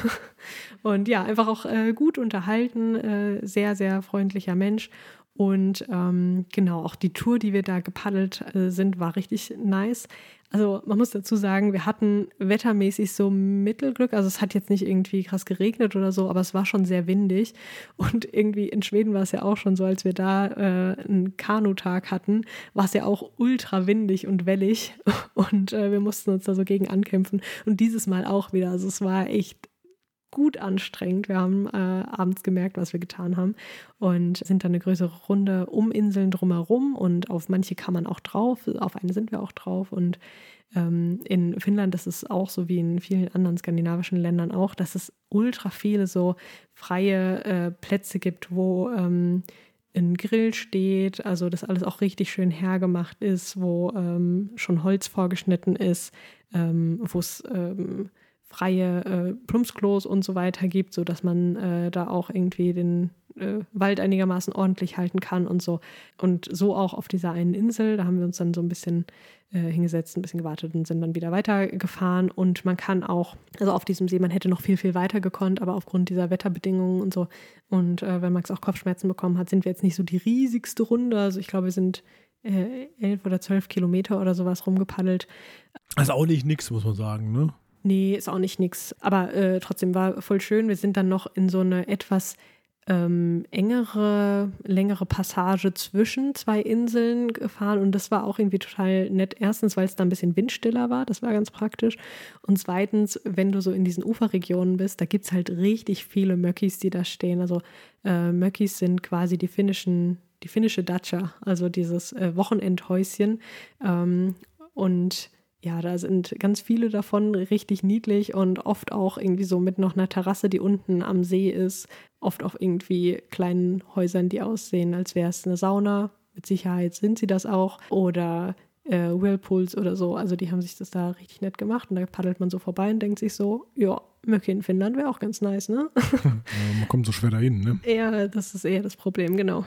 Und ja, einfach auch äh, gut unterhalten, äh, sehr, sehr freundlicher Mensch. Und ähm, genau, auch die Tour, die wir da gepaddelt äh, sind, war richtig nice. Also man muss dazu sagen, wir hatten wettermäßig so Mittelglück. Also es hat jetzt nicht irgendwie krass geregnet oder so, aber es war schon sehr windig. Und irgendwie in Schweden war es ja auch schon so, als wir da äh, einen Kanutag hatten, war es ja auch ultra windig und wellig. Und äh, wir mussten uns da so gegen ankämpfen. Und dieses Mal auch wieder. Also es war echt gut anstrengend. Wir haben äh, abends gemerkt, was wir getan haben und sind dann eine größere Runde um Inseln drumherum und auf manche kann man auch drauf, auf eine sind wir auch drauf und ähm, in Finnland, das ist auch so wie in vielen anderen skandinavischen Ländern auch, dass es ultra viele so freie äh, Plätze gibt, wo ähm, ein Grill steht, also das alles auch richtig schön hergemacht ist, wo ähm, schon Holz vorgeschnitten ist, ähm, wo es ähm, freie äh, Plumpsklos und so weiter gibt, sodass man äh, da auch irgendwie den äh, Wald einigermaßen ordentlich halten kann und so. Und so auch auf dieser einen Insel, da haben wir uns dann so ein bisschen äh, hingesetzt, ein bisschen gewartet und sind dann wieder weitergefahren. Und man kann auch, also auf diesem See, man hätte noch viel, viel weiter gekonnt, aber aufgrund dieser Wetterbedingungen und so und äh, wenn Max auch Kopfschmerzen bekommen hat, sind wir jetzt nicht so die riesigste Runde. Also ich glaube, wir sind äh, elf oder zwölf Kilometer oder sowas rumgepaddelt.
Also auch nicht nix, muss man sagen, ne?
Nee, ist auch nicht nix. Aber äh, trotzdem war voll schön. Wir sind dann noch in so eine etwas ähm, engere, längere Passage zwischen zwei Inseln gefahren und das war auch irgendwie total nett. Erstens, weil es da ein bisschen windstiller war, das war ganz praktisch. Und zweitens, wenn du so in diesen Uferregionen bist, da gibt es halt richtig viele Möckis, die da stehen. Also äh, Möckis sind quasi die finnischen, die finnische Datscha, also dieses äh, Wochenendhäuschen. Ähm, und ja, da sind ganz viele davon richtig niedlich und oft auch irgendwie so mit noch einer Terrasse, die unten am See ist. Oft auch irgendwie kleinen Häusern, die aussehen, als wäre es eine Sauna. Mit Sicherheit sind sie das auch. Oder äh, Whirlpools oder so. Also die haben sich das da richtig nett gemacht. Und da paddelt man so vorbei und denkt sich so, ja, Möcke in Finnland wäre auch ganz nice, ne?
Ja, man kommt so schwer dahin, ne?
Ja, das ist eher das Problem, genau.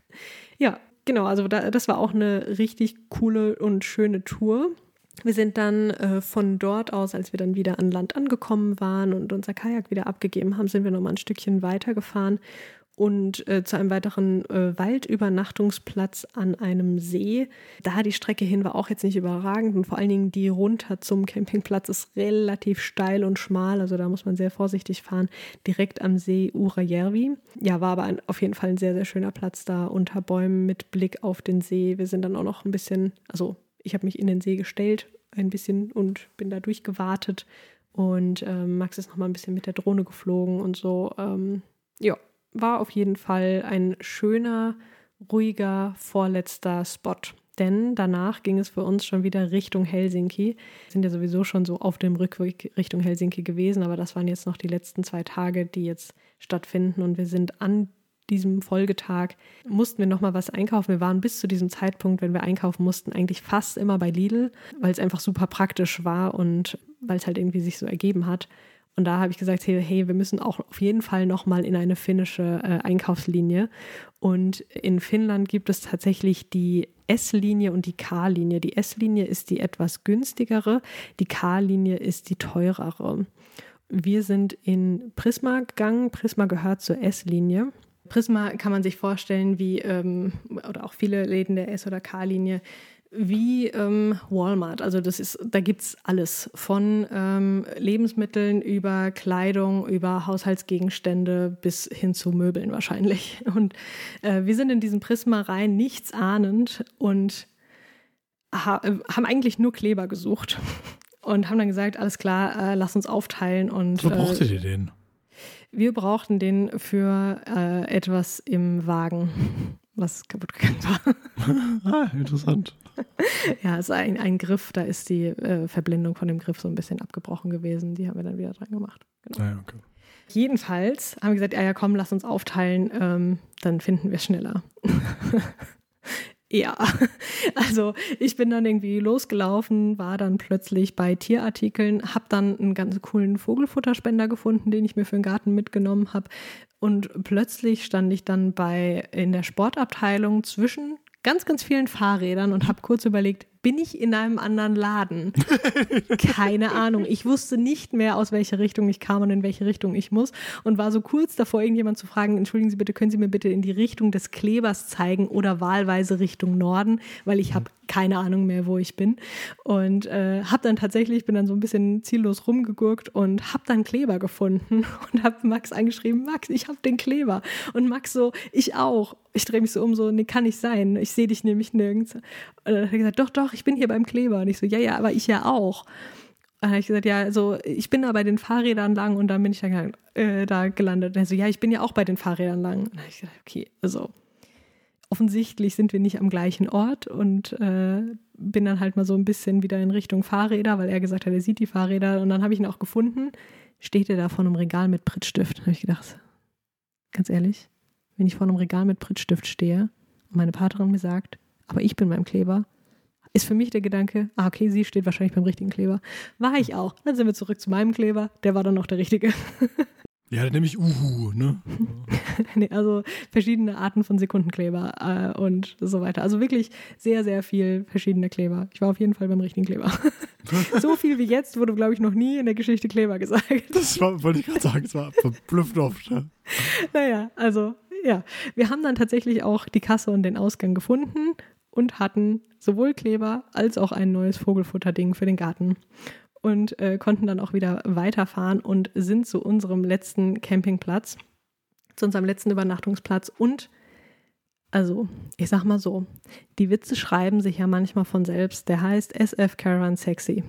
Ja, genau, also da, das war auch eine richtig coole und schöne Tour. Wir sind dann äh, von dort aus, als wir dann wieder an Land angekommen waren und unser Kajak wieder abgegeben haben, sind wir nochmal ein Stückchen weitergefahren und äh, zu einem weiteren äh, Waldübernachtungsplatz an einem See. Da die Strecke hin war auch jetzt nicht überragend und vor allen Dingen die runter zum Campingplatz ist relativ steil und schmal, also da muss man sehr vorsichtig fahren, direkt am See Uurajärvi. Ja, war aber ein, auf jeden Fall ein sehr, sehr schöner Platz da unter Bäumen mit Blick auf den See. Wir sind dann auch noch ein bisschen, also ich habe mich in den See gestellt ein bisschen und bin da durchgewartet und ähm, Max ist noch mal ein bisschen mit der Drohne geflogen und so. Ähm, ja, war auf jeden Fall ein schöner, ruhiger, vorletzter Spot, denn danach ging es für uns schon wieder Richtung Helsinki. Wir sind ja sowieso schon so auf dem Rückweg Richtung Helsinki gewesen, aber das waren jetzt noch die letzten zwei Tage, die jetzt stattfinden und wir sind an diesem Folgetag, mussten wir nochmal was einkaufen. Wir waren bis zu diesem Zeitpunkt, wenn wir einkaufen mussten, eigentlich fast immer bei Lidl, weil es einfach super praktisch war und weil es halt irgendwie sich so ergeben hat. Und da habe ich gesagt, hey, hey, wir müssen auch auf jeden Fall nochmal in eine finnische äh, Einkaufslinie. Und in Finnland gibt es tatsächlich die S-Linie und die K-Linie. Die S-Linie ist die etwas günstigere, die K-Linie ist die teurere. Wir sind in Prisma gegangen. Prisma gehört zur S-Linie. Prisma kann man sich vorstellen wie, ähm, oder auch viele Läden der S- oder K-Linie, wie ähm, Walmart. Also das ist, da gibt es alles von ähm, Lebensmitteln über Kleidung, über Haushaltsgegenstände bis hin zu Möbeln wahrscheinlich. Und äh, wir sind in diesen Prisma rein, nichts ahnend und ha- haben eigentlich nur Kleber gesucht und haben dann gesagt, alles klar, äh, lass uns aufteilen. Und
wo brauchtet
äh,
ihr den?
Wir brauchten den für äh, etwas im Wagen, was kaputt gegangen war.
Ah, interessant.
Ja, es ist ein, ein Griff, da ist die äh, Verblendung von dem Griff so ein bisschen abgebrochen gewesen. Die haben wir dann wieder dran gemacht. Genau.
Ah, okay.
Jedenfalls haben wir gesagt, ja, ja, komm, lass uns aufteilen, ähm, dann finden wir es schneller. Ja, also ich bin dann irgendwie losgelaufen, war dann plötzlich bei Tierartikeln, habe dann einen ganz coolen Vogelfutterspender gefunden, den ich mir für den Garten mitgenommen habe. Und plötzlich stand ich dann bei in der Sportabteilung zwischen ganz, ganz vielen Fahrrädern und habe kurz überlegt, bin ich in einem anderen Laden? Keine Ahnung. Ich wusste nicht mehr, aus welcher Richtung ich kam und in welche Richtung ich muss und war so kurz davor, irgendjemand zu fragen, entschuldigen Sie bitte, können Sie mir bitte in die Richtung des Klebers zeigen oder wahlweise Richtung Norden, weil ich habe keine Ahnung mehr, wo ich bin. Und äh, habe dann tatsächlich, bin dann so ein bisschen ziellos rumgegurkt und habe dann Kleber gefunden und habe Max angeschrieben, Max, ich habe den Kleber. Und Max so, ich auch. Ich drehe mich so um, so, nee, kann nicht sein. Ich sehe dich nämlich nirgends. Und dann hat er gesagt, doch, doch, ich bin hier beim Kleber. Und ich so, ja, ja, aber ich ja auch. Und dann habe ich gesagt, ja, also ich bin da bei den Fahrrädern lang und dann bin ich dann äh, da gelandet. Und er so, ja, ich bin ja auch bei den Fahrrädern lang. Und dann habe ich gesagt, okay, also offensichtlich sind wir nicht am gleichen Ort und äh, bin dann halt mal so ein bisschen wieder in Richtung Fahrräder, weil er gesagt hat, er sieht die Fahrräder. Und dann habe ich ihn auch gefunden, steht er da vor einem Regal mit Prittstift. Da habe ich gedacht, ganz ehrlich, wenn ich vor einem Regal mit Prittstift stehe und meine Partnerin mir sagt, aber ich bin beim Kleber, ist für mich der Gedanke, ah okay, sie steht wahrscheinlich beim richtigen Kleber. War ich auch. Dann sind wir zurück zu meinem Kleber, der war dann noch der richtige.
Ja, dann nehme ich Uhu, ne?
Nee, also verschiedene Arten von Sekundenkleber äh, und so weiter. Also wirklich sehr, sehr viel verschiedene Kleber. Ich war auf jeden Fall beim richtigen Kleber. So viel wie jetzt wurde, glaube ich, noch nie in der Geschichte Kleber gesagt.
Das war, wollte ich gerade sagen, es war verblüffend oft. Ja.
Naja, also ja, wir haben dann tatsächlich auch die Kasse und den Ausgang gefunden und hatten sowohl Kleber als auch ein neues Vogelfutterding für den Garten. Und äh, konnten dann auch wieder weiterfahren und sind zu unserem letzten Campingplatz, zu unserem letzten Übernachtungsplatz. Und, also, ich sag mal so, die Witze schreiben sich ja manchmal von selbst. Der heißt S F Caravan Sexy.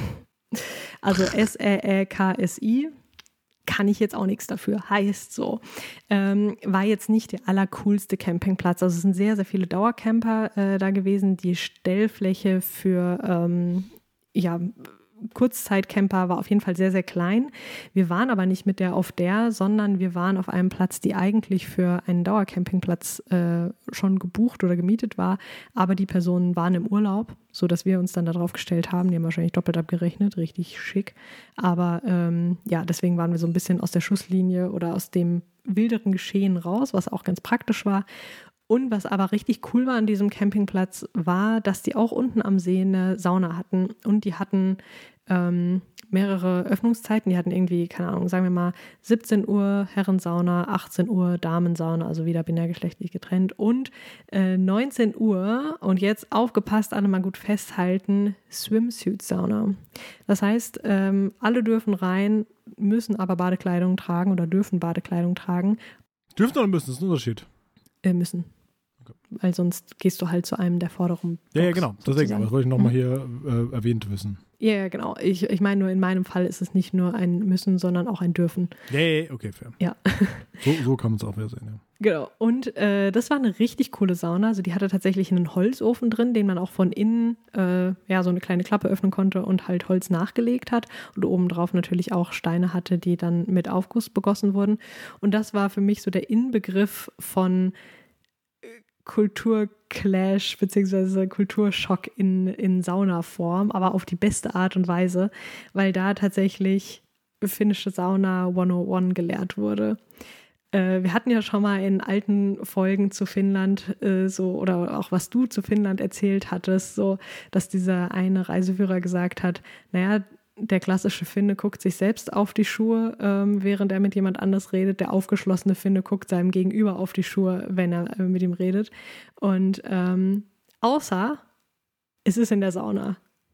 Also S Ä Ä K S I. Kann ich jetzt auch nichts dafür, heißt so. Ähm, war jetzt nicht der allercoolste Campingplatz. Also es sind sehr, sehr viele Dauercamper äh, da gewesen. Die Stellfläche für, ähm, ja, Kurzzeitcamper war auf jeden Fall sehr, sehr klein. Wir waren aber nicht mit der auf der, sondern wir waren auf einem Platz, die eigentlich für einen Dauercampingplatz äh, schon gebucht oder gemietet war, aber die Personen waren im Urlaub, sodass wir uns dann darauf gestellt haben. Die haben wahrscheinlich doppelt abgerechnet, richtig schick. Aber ähm, ja, deswegen waren wir so ein bisschen aus der Schusslinie oder aus dem wilderen Geschehen raus, was auch ganz praktisch war. Und was aber richtig cool war an diesem Campingplatz, war, dass die auch unten am See eine Sauna hatten. Und die hatten ähm, mehrere Öffnungszeiten. Die hatten irgendwie, keine Ahnung, sagen wir mal siebzehn Uhr Herrensauna, achtzehn Uhr Damensauna, also wieder binärgeschlechtlich getrennt. Und äh, neunzehn Uhr, und jetzt aufgepasst, alle mal gut festhalten, Swimsuit-Sauna. Das heißt, ähm, alle dürfen rein, müssen aber Badekleidung tragen oder dürfen Badekleidung tragen.
Dürfen oder müssen, das ist ein Unterschied.
Äh, müssen. Weil sonst gehst du halt zu einem der vorderen Box.
Ja, ja, genau. Deswegen, aber das wollte ich nochmal hier äh, erwähnt wissen.
Ja, ja, genau. Ich, ich meine nur, in meinem Fall ist es nicht nur ein Müssen, sondern auch ein Dürfen.
Ja, ja, okay, fair.
Ja.
So, so kann man es auch wieder sehen, ja.
Genau, und äh, das war eine richtig coole Sauna. Also die hatte tatsächlich einen Holzofen drin, den man auch von innen äh, ja so eine kleine Klappe öffnen konnte und halt Holz nachgelegt hat. Und obendrauf natürlich auch Steine hatte, die dann mit Aufguss begossen wurden. Und das war für mich so der Inbegriff von Kulturclash beziehungsweise Kulturschock in, in Saunaform, aber auf die beste Art und Weise, weil da tatsächlich finnische Sauna hundertundeins gelehrt wurde. Wir hatten ja schon mal in alten Folgen zu Finnland äh, so, oder auch was du zu Finnland erzählt hattest, so, dass dieser eine Reiseführer gesagt hat, naja, der klassische Finne guckt sich selbst auf die Schuhe, ähm, während er mit jemand anders redet. Der aufgeschlossene Finne guckt seinem Gegenüber auf die Schuhe, wenn er äh, mit ihm redet. Und ähm, außer es ist in der Sauna.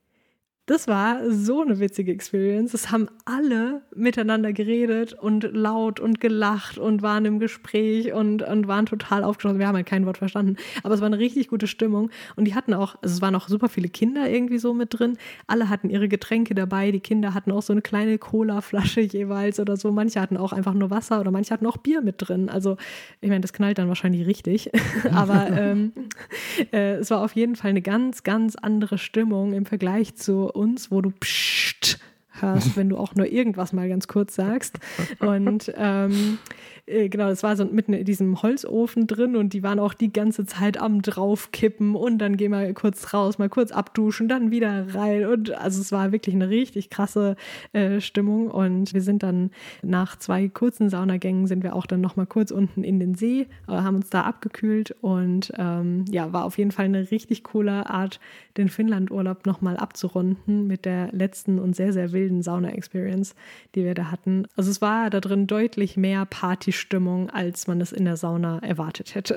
Das war so eine witzige Experience. Es haben alle miteinander geredet und laut und gelacht und waren im Gespräch und, und waren total aufgeschlossen. Wir haben halt kein Wort verstanden, aber es war eine richtig gute Stimmung. Und die hatten auch, also es waren auch super viele Kinder irgendwie so mit drin. Alle hatten ihre Getränke dabei. Die Kinder hatten auch so eine kleine Cola-Flasche jeweils oder so. Manche hatten auch einfach nur Wasser oder manche hatten auch Bier mit drin. Also ich meine, das knallt dann wahrscheinlich richtig. aber ähm, äh, es war auf jeden Fall eine ganz, ganz andere Stimmung im Vergleich zu uns, wo du Psst hörst, wenn du auch nur irgendwas mal ganz kurz sagst. Und ähm, äh, genau, das war so mitten in diesem Holzofen drin und die waren auch die ganze Zeit am draufkippen und dann gehen wir kurz raus, mal kurz abduschen, dann wieder rein. Und also es war wirklich eine richtig krasse äh, Stimmung. Und wir sind dann nach zwei kurzen Saunagängen sind wir auch dann nochmal kurz unten in den See, äh, haben uns da abgekühlt und ähm, ja, war auf jeden Fall eine richtig coole Art, den Finnland-Urlaub nochmal abzurunden mit der letzten und sehr, sehr wilden Sauna-Experience, die wir da hatten. Also es war da drin deutlich mehr Partystimmung, als man es in der Sauna erwartet hätte.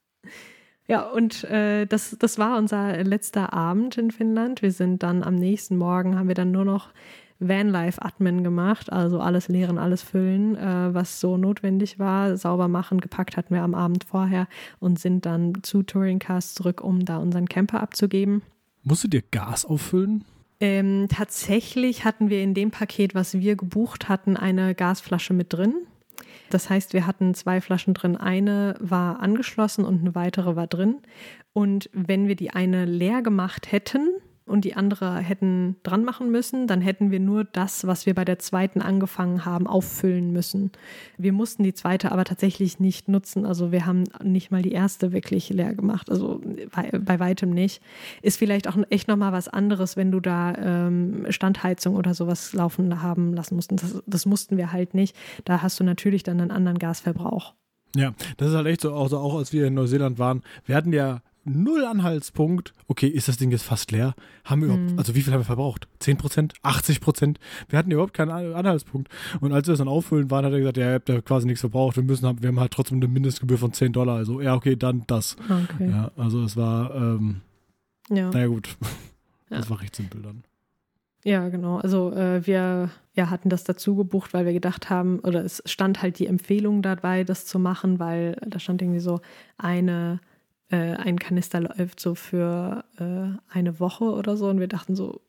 Ja, und äh, das, das war unser letzter Abend in Finnland. Wir sind dann am nächsten Morgen, haben wir dann nur noch Vanlife-Admin gemacht, also alles leeren, alles füllen, äh, was so notwendig war, sauber machen, gepackt hatten wir am Abend vorher und sind dann zu Touring Cars zurück, um da unseren Camper abzugeben.
Musstet ihr Gas auffüllen?
Ähm, tatsächlich hatten wir in dem Paket, was wir gebucht hatten, eine Gasflasche mit drin. Das heißt, wir hatten zwei Flaschen drin. Eine war angeschlossen und eine weitere war drin. Und wenn wir die eine leer gemacht hätten und die andere hätten dran machen müssen, dann hätten wir nur das, was wir bei der zweiten angefangen haben, auffüllen müssen. Wir mussten die zweite aber tatsächlich nicht nutzen. Also wir haben nicht mal die erste wirklich leer gemacht. Also bei, bei weitem nicht. Ist vielleicht auch echt nochmal was anderes, wenn du da ähm, Standheizung oder sowas laufen haben lassen musst. Das, das mussten wir halt nicht. Da hast du natürlich dann einen anderen Gasverbrauch.
Ja, das ist halt echt so, also auch als wir in Neuseeland waren, wir hatten ja null Anhaltspunkt. Okay, ist das Ding jetzt fast leer? Haben wir überhaupt,
Mhm.
also wie viel haben wir verbraucht? zehn Prozent? achtzig Prozent? Wir hatten überhaupt keinen Anhaltspunkt. Und als wir das dann auffüllen waren, hat er gesagt, ja, ihr habt ja quasi nichts verbraucht. Wir müssen haben, wir haben halt trotzdem eine Mindestgebühr von zehn Dollar. Also, ja, okay, dann das.
Okay.
Ja, also es war, ähm,
Ja.
naja gut.
Ja.
Das war recht simpel dann.
Ja, genau. Also äh, wir ja, hatten das dazu gebucht, weil wir gedacht haben, oder es stand halt die Empfehlung dabei, das zu machen, weil da stand irgendwie so eine Äh, ein Kanister läuft so für äh, eine Woche oder so und wir dachten so,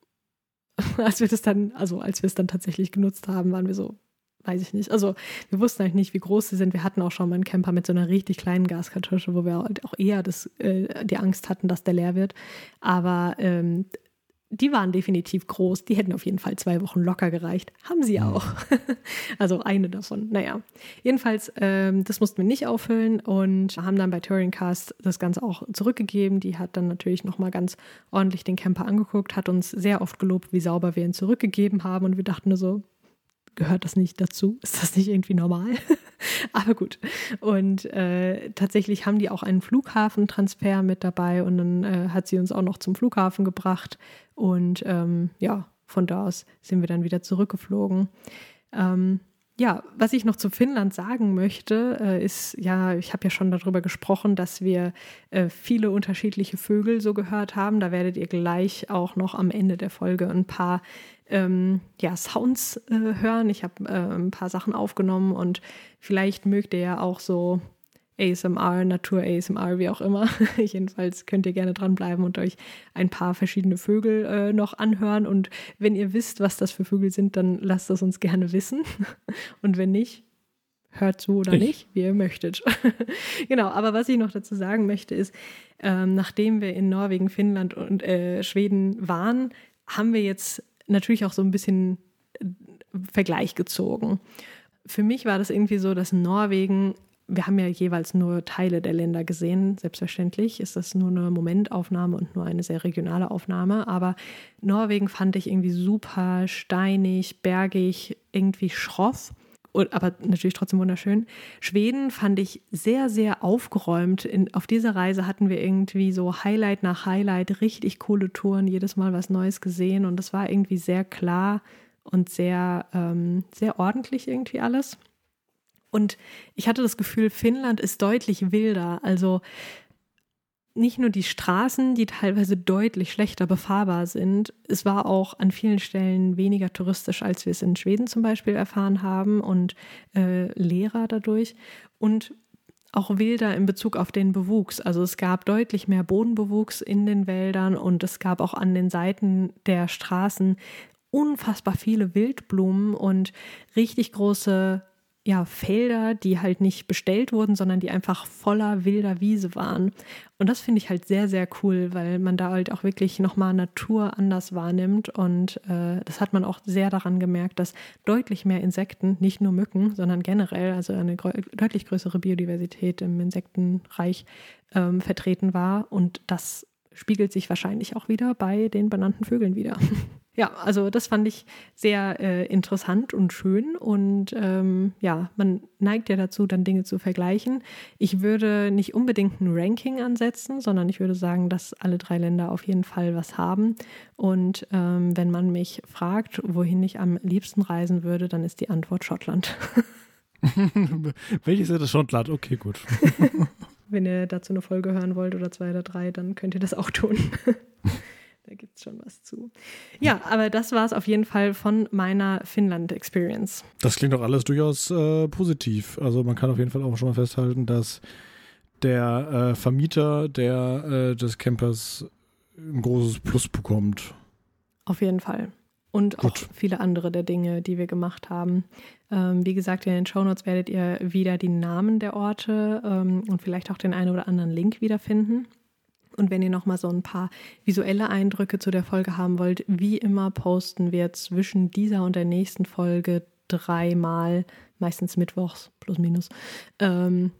als wir das dann, also als wir es dann tatsächlich genutzt haben, waren wir so, weiß ich nicht. Also wir wussten eigentlich nicht, wie groß sie sind. Wir hatten auch schon mal einen Camper mit so einer richtig kleinen Gaskartusche, wo wir halt auch eher das, äh, die Angst hatten, dass der leer wird. Aber ähm, die waren definitiv groß. Die hätten auf jeden Fall zwei Wochen locker gereicht. Haben sie auch. Also eine davon. Naja, jedenfalls, ähm, das mussten wir nicht auffüllen und haben dann bei Touring Cars das Ganze auch zurückgegeben. Die hat dann natürlich nochmal ganz ordentlich den Camper angeguckt, hat uns sehr oft gelobt, wie sauber wir ihn zurückgegeben haben und wir dachten nur so, gehört das nicht dazu? Ist das nicht irgendwie normal? Aber gut. Und äh, tatsächlich haben die auch einen Flughafentransfer mit dabei und dann äh, hat sie uns auch noch zum Flughafen gebracht und ähm, ja, von da aus sind wir dann wieder zurückgeflogen. Ähm, ja, was ich noch zu Finnland sagen möchte, äh, ist, ja, ich habe ja schon darüber gesprochen, dass wir äh, viele unterschiedliche Vögel so gehört haben. Da werdet ihr gleich auch noch am Ende der Folge ein paar ähm, ja, Sounds äh, hören. Ich habe äh, ein paar Sachen aufgenommen und vielleicht mögt ihr ja auch so A S M R, Natur-A S M R, wie auch immer. Jedenfalls könnt ihr gerne dranbleiben und euch ein paar verschiedene Vögel äh, noch anhören. Und wenn ihr wisst, was das für Vögel sind, dann lasst es uns gerne wissen. Und wenn nicht, hört zu oder
ich.
nicht, wie ihr möchtet. Genau, aber was ich noch dazu sagen möchte ist, ähm, nachdem wir in Norwegen, Finnland und äh, Schweden waren, haben wir jetzt natürlich auch so ein bisschen Vergleich gezogen. Für mich war das irgendwie so, dass Norwegen, wir haben ja jeweils nur Teile der Länder gesehen, selbstverständlich ist das nur eine Momentaufnahme und nur eine sehr regionale Aufnahme, aber Norwegen fand ich irgendwie super steinig, bergig, irgendwie schroff, aber natürlich trotzdem wunderschön. Schweden fand ich sehr, sehr aufgeräumt. In, auf dieser Reise hatten wir irgendwie so Highlight nach Highlight, richtig coole Touren, jedes Mal was Neues gesehen und das war irgendwie sehr klar und sehr, ähm, sehr ordentlich irgendwie alles. Und ich hatte das Gefühl, Finnland ist deutlich wilder. Also nicht nur die Straßen, die teilweise deutlich schlechter befahrbar sind. Es war auch an vielen Stellen weniger touristisch, als wir es in Schweden zum Beispiel erfahren haben und äh, leerer dadurch. Und auch wilder in Bezug auf den Bewuchs. Also es gab deutlich mehr Bodenbewuchs in den Wäldern und es gab auch an den Seiten der Straßen unfassbar viele Wildblumen und richtig große ja, Felder, die halt nicht bestellt wurden, sondern die einfach voller wilder Wiese waren. Und das finde ich halt sehr, sehr cool, weil man da halt auch wirklich nochmal Natur anders wahrnimmt. Und äh, das hat man auch sehr daran gemerkt, dass deutlich mehr Insekten, nicht nur Mücken, sondern generell, also eine grö- deutlich größere Biodiversität im Insektenreich ähm, vertreten war. Und das spiegelt sich wahrscheinlich auch wieder bei den benannten Vögeln wieder. Ja, also das fand ich sehr äh, interessant und schön und ähm, ja, man neigt ja dazu, dann Dinge zu vergleichen. Ich würde nicht unbedingt ein Ranking ansetzen, sondern ich würde sagen, dass alle drei Länder auf jeden Fall was haben und ähm, wenn man mich fragt, wohin ich am liebsten reisen würde, dann ist die Antwort Schottland.
Welches ist das Schottland? Okay, gut.
Wenn ihr dazu eine Folge hören wollt oder zwei oder drei, dann könnt ihr das auch tun. Da gibt es schon was zu. Ja, aber das war es auf jeden Fall von meiner Finnland-Experience.
Das klingt doch alles durchaus äh, positiv. Also man kann auf jeden Fall auch schon mal festhalten, dass der äh, Vermieter der, äh, des Campers ein großes Plus bekommt.
Auf jeden Fall. Und
Gut.
auch viele andere der Dinge, die wir gemacht haben. Ähm, wie gesagt, in den Shownotes werdet ihr wieder die Namen der Orte ähm, und vielleicht auch den einen oder anderen Link wiederfinden. Und wenn ihr nochmal so ein paar visuelle Eindrücke zu der Folge haben wollt, wie immer posten wir zwischen dieser und der nächsten Folge dreimal, meistens mittwochs, plus minus, ähm,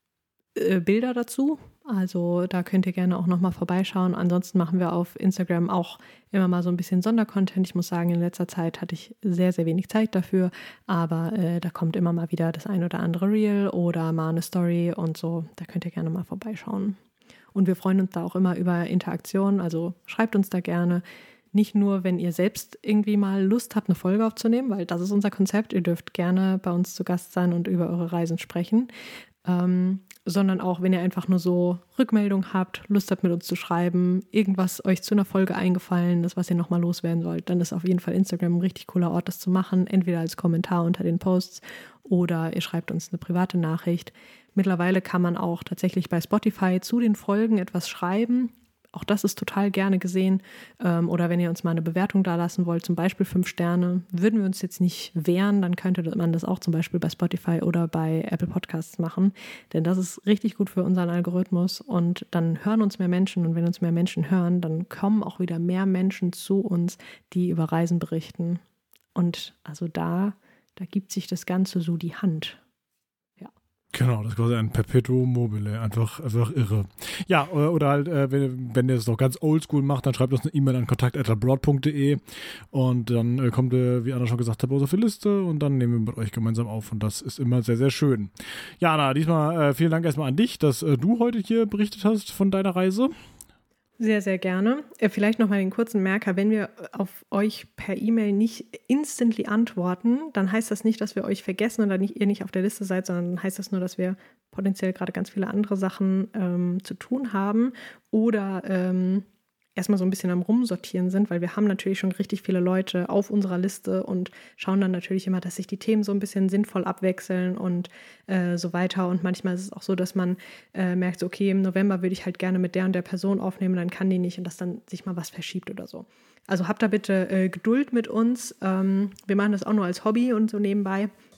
äh, Bilder dazu. Also da könnt ihr gerne auch nochmal vorbeischauen. Ansonsten machen wir auf Instagram auch immer mal so ein bisschen Sondercontent. Ich muss sagen, in letzter Zeit hatte ich sehr, sehr wenig Zeit dafür. Aber äh, da kommt immer mal wieder das ein oder andere Reel oder mal eine Story und so. Da könnt ihr gerne mal vorbeischauen. Und wir freuen uns da auch immer über Interaktion, also schreibt uns da gerne. Nicht nur, wenn ihr selbst irgendwie mal Lust habt, eine Folge aufzunehmen, weil das ist unser Konzept. Ihr dürft gerne bei uns zu Gast sein und über eure Reisen sprechen, ähm, sondern auch, wenn ihr einfach nur so Rückmeldung habt, Lust habt, mit uns zu schreiben, irgendwas euch zu einer Folge eingefallen ist, was ihr nochmal loswerden wollt, dann ist auf jeden Fall Instagram ein richtig cooler Ort, das zu machen, entweder als Kommentar unter den Posts oder ihr schreibt uns eine private Nachricht. Mittlerweile kann man auch tatsächlich bei Spotify zu den Folgen etwas schreiben. Auch das ist total gerne gesehen. Ähm, oder wenn ihr uns mal eine Bewertung da lassen wollt, zum Beispiel fünf Sterne, würden wir uns jetzt nicht wehren, dann könnte man das auch zum Beispiel bei Spotify oder bei Apple Podcasts machen. Denn das ist richtig gut für unseren Algorithmus und dann hören uns mehr Menschen und wenn uns mehr Menschen hören, dann kommen auch wieder mehr Menschen zu uns, die über Reisen berichten. Und also da, da gibt sich das Ganze so die Hand.
Genau, das ist quasi ein Perpetuum mobile, einfach, einfach irre. Ja, oder, oder halt, äh, wenn, wenn ihr es noch ganz oldschool macht, dann schreibt uns eine E-Mail an kontakt at abroad punkt de und dann äh, kommt, äh, wie Anna schon gesagt hat, auf die Liste und dann nehmen wir mit euch gemeinsam auf und das ist immer sehr, sehr schön. Ja, Anna, diesmal äh, vielen Dank erstmal an dich, dass äh, du heute hier berichtet hast von deiner Reise.
Sehr, sehr gerne. Vielleicht noch mal den kurzen Merker. Wenn wir auf euch per E-Mail nicht instantly antworten, dann heißt das nicht, dass wir euch vergessen oder nicht, ihr nicht auf der Liste seid, sondern dann heißt das nur, dass wir potenziell gerade ganz viele andere Sachen ähm, zu tun haben oder ähm, erstmal so ein bisschen am Rumsortieren sind, weil wir haben natürlich schon richtig viele Leute auf unserer Liste und schauen dann natürlich immer, dass sich die Themen so ein bisschen sinnvoll abwechseln und äh, so weiter. Und manchmal ist es auch so, dass man äh, merkt, so, okay, im November würde ich halt gerne mit der und der Person aufnehmen, dann kann die nicht und dass dann sich mal was verschiebt oder so. Also habt da bitte äh, Geduld mit uns. Ähm, wir machen das auch nur als Hobby und so nebenbei.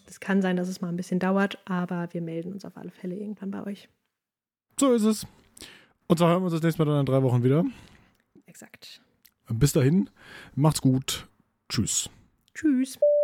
Es kann sein, dass es mal ein bisschen dauert, aber wir melden uns auf alle Fälle irgendwann bei euch.
So ist es. Und so hören wir uns das nächste Mal dann in drei Wochen wieder.
Exakt.
Bis dahin, macht's gut. Tschüss.
Tschüss.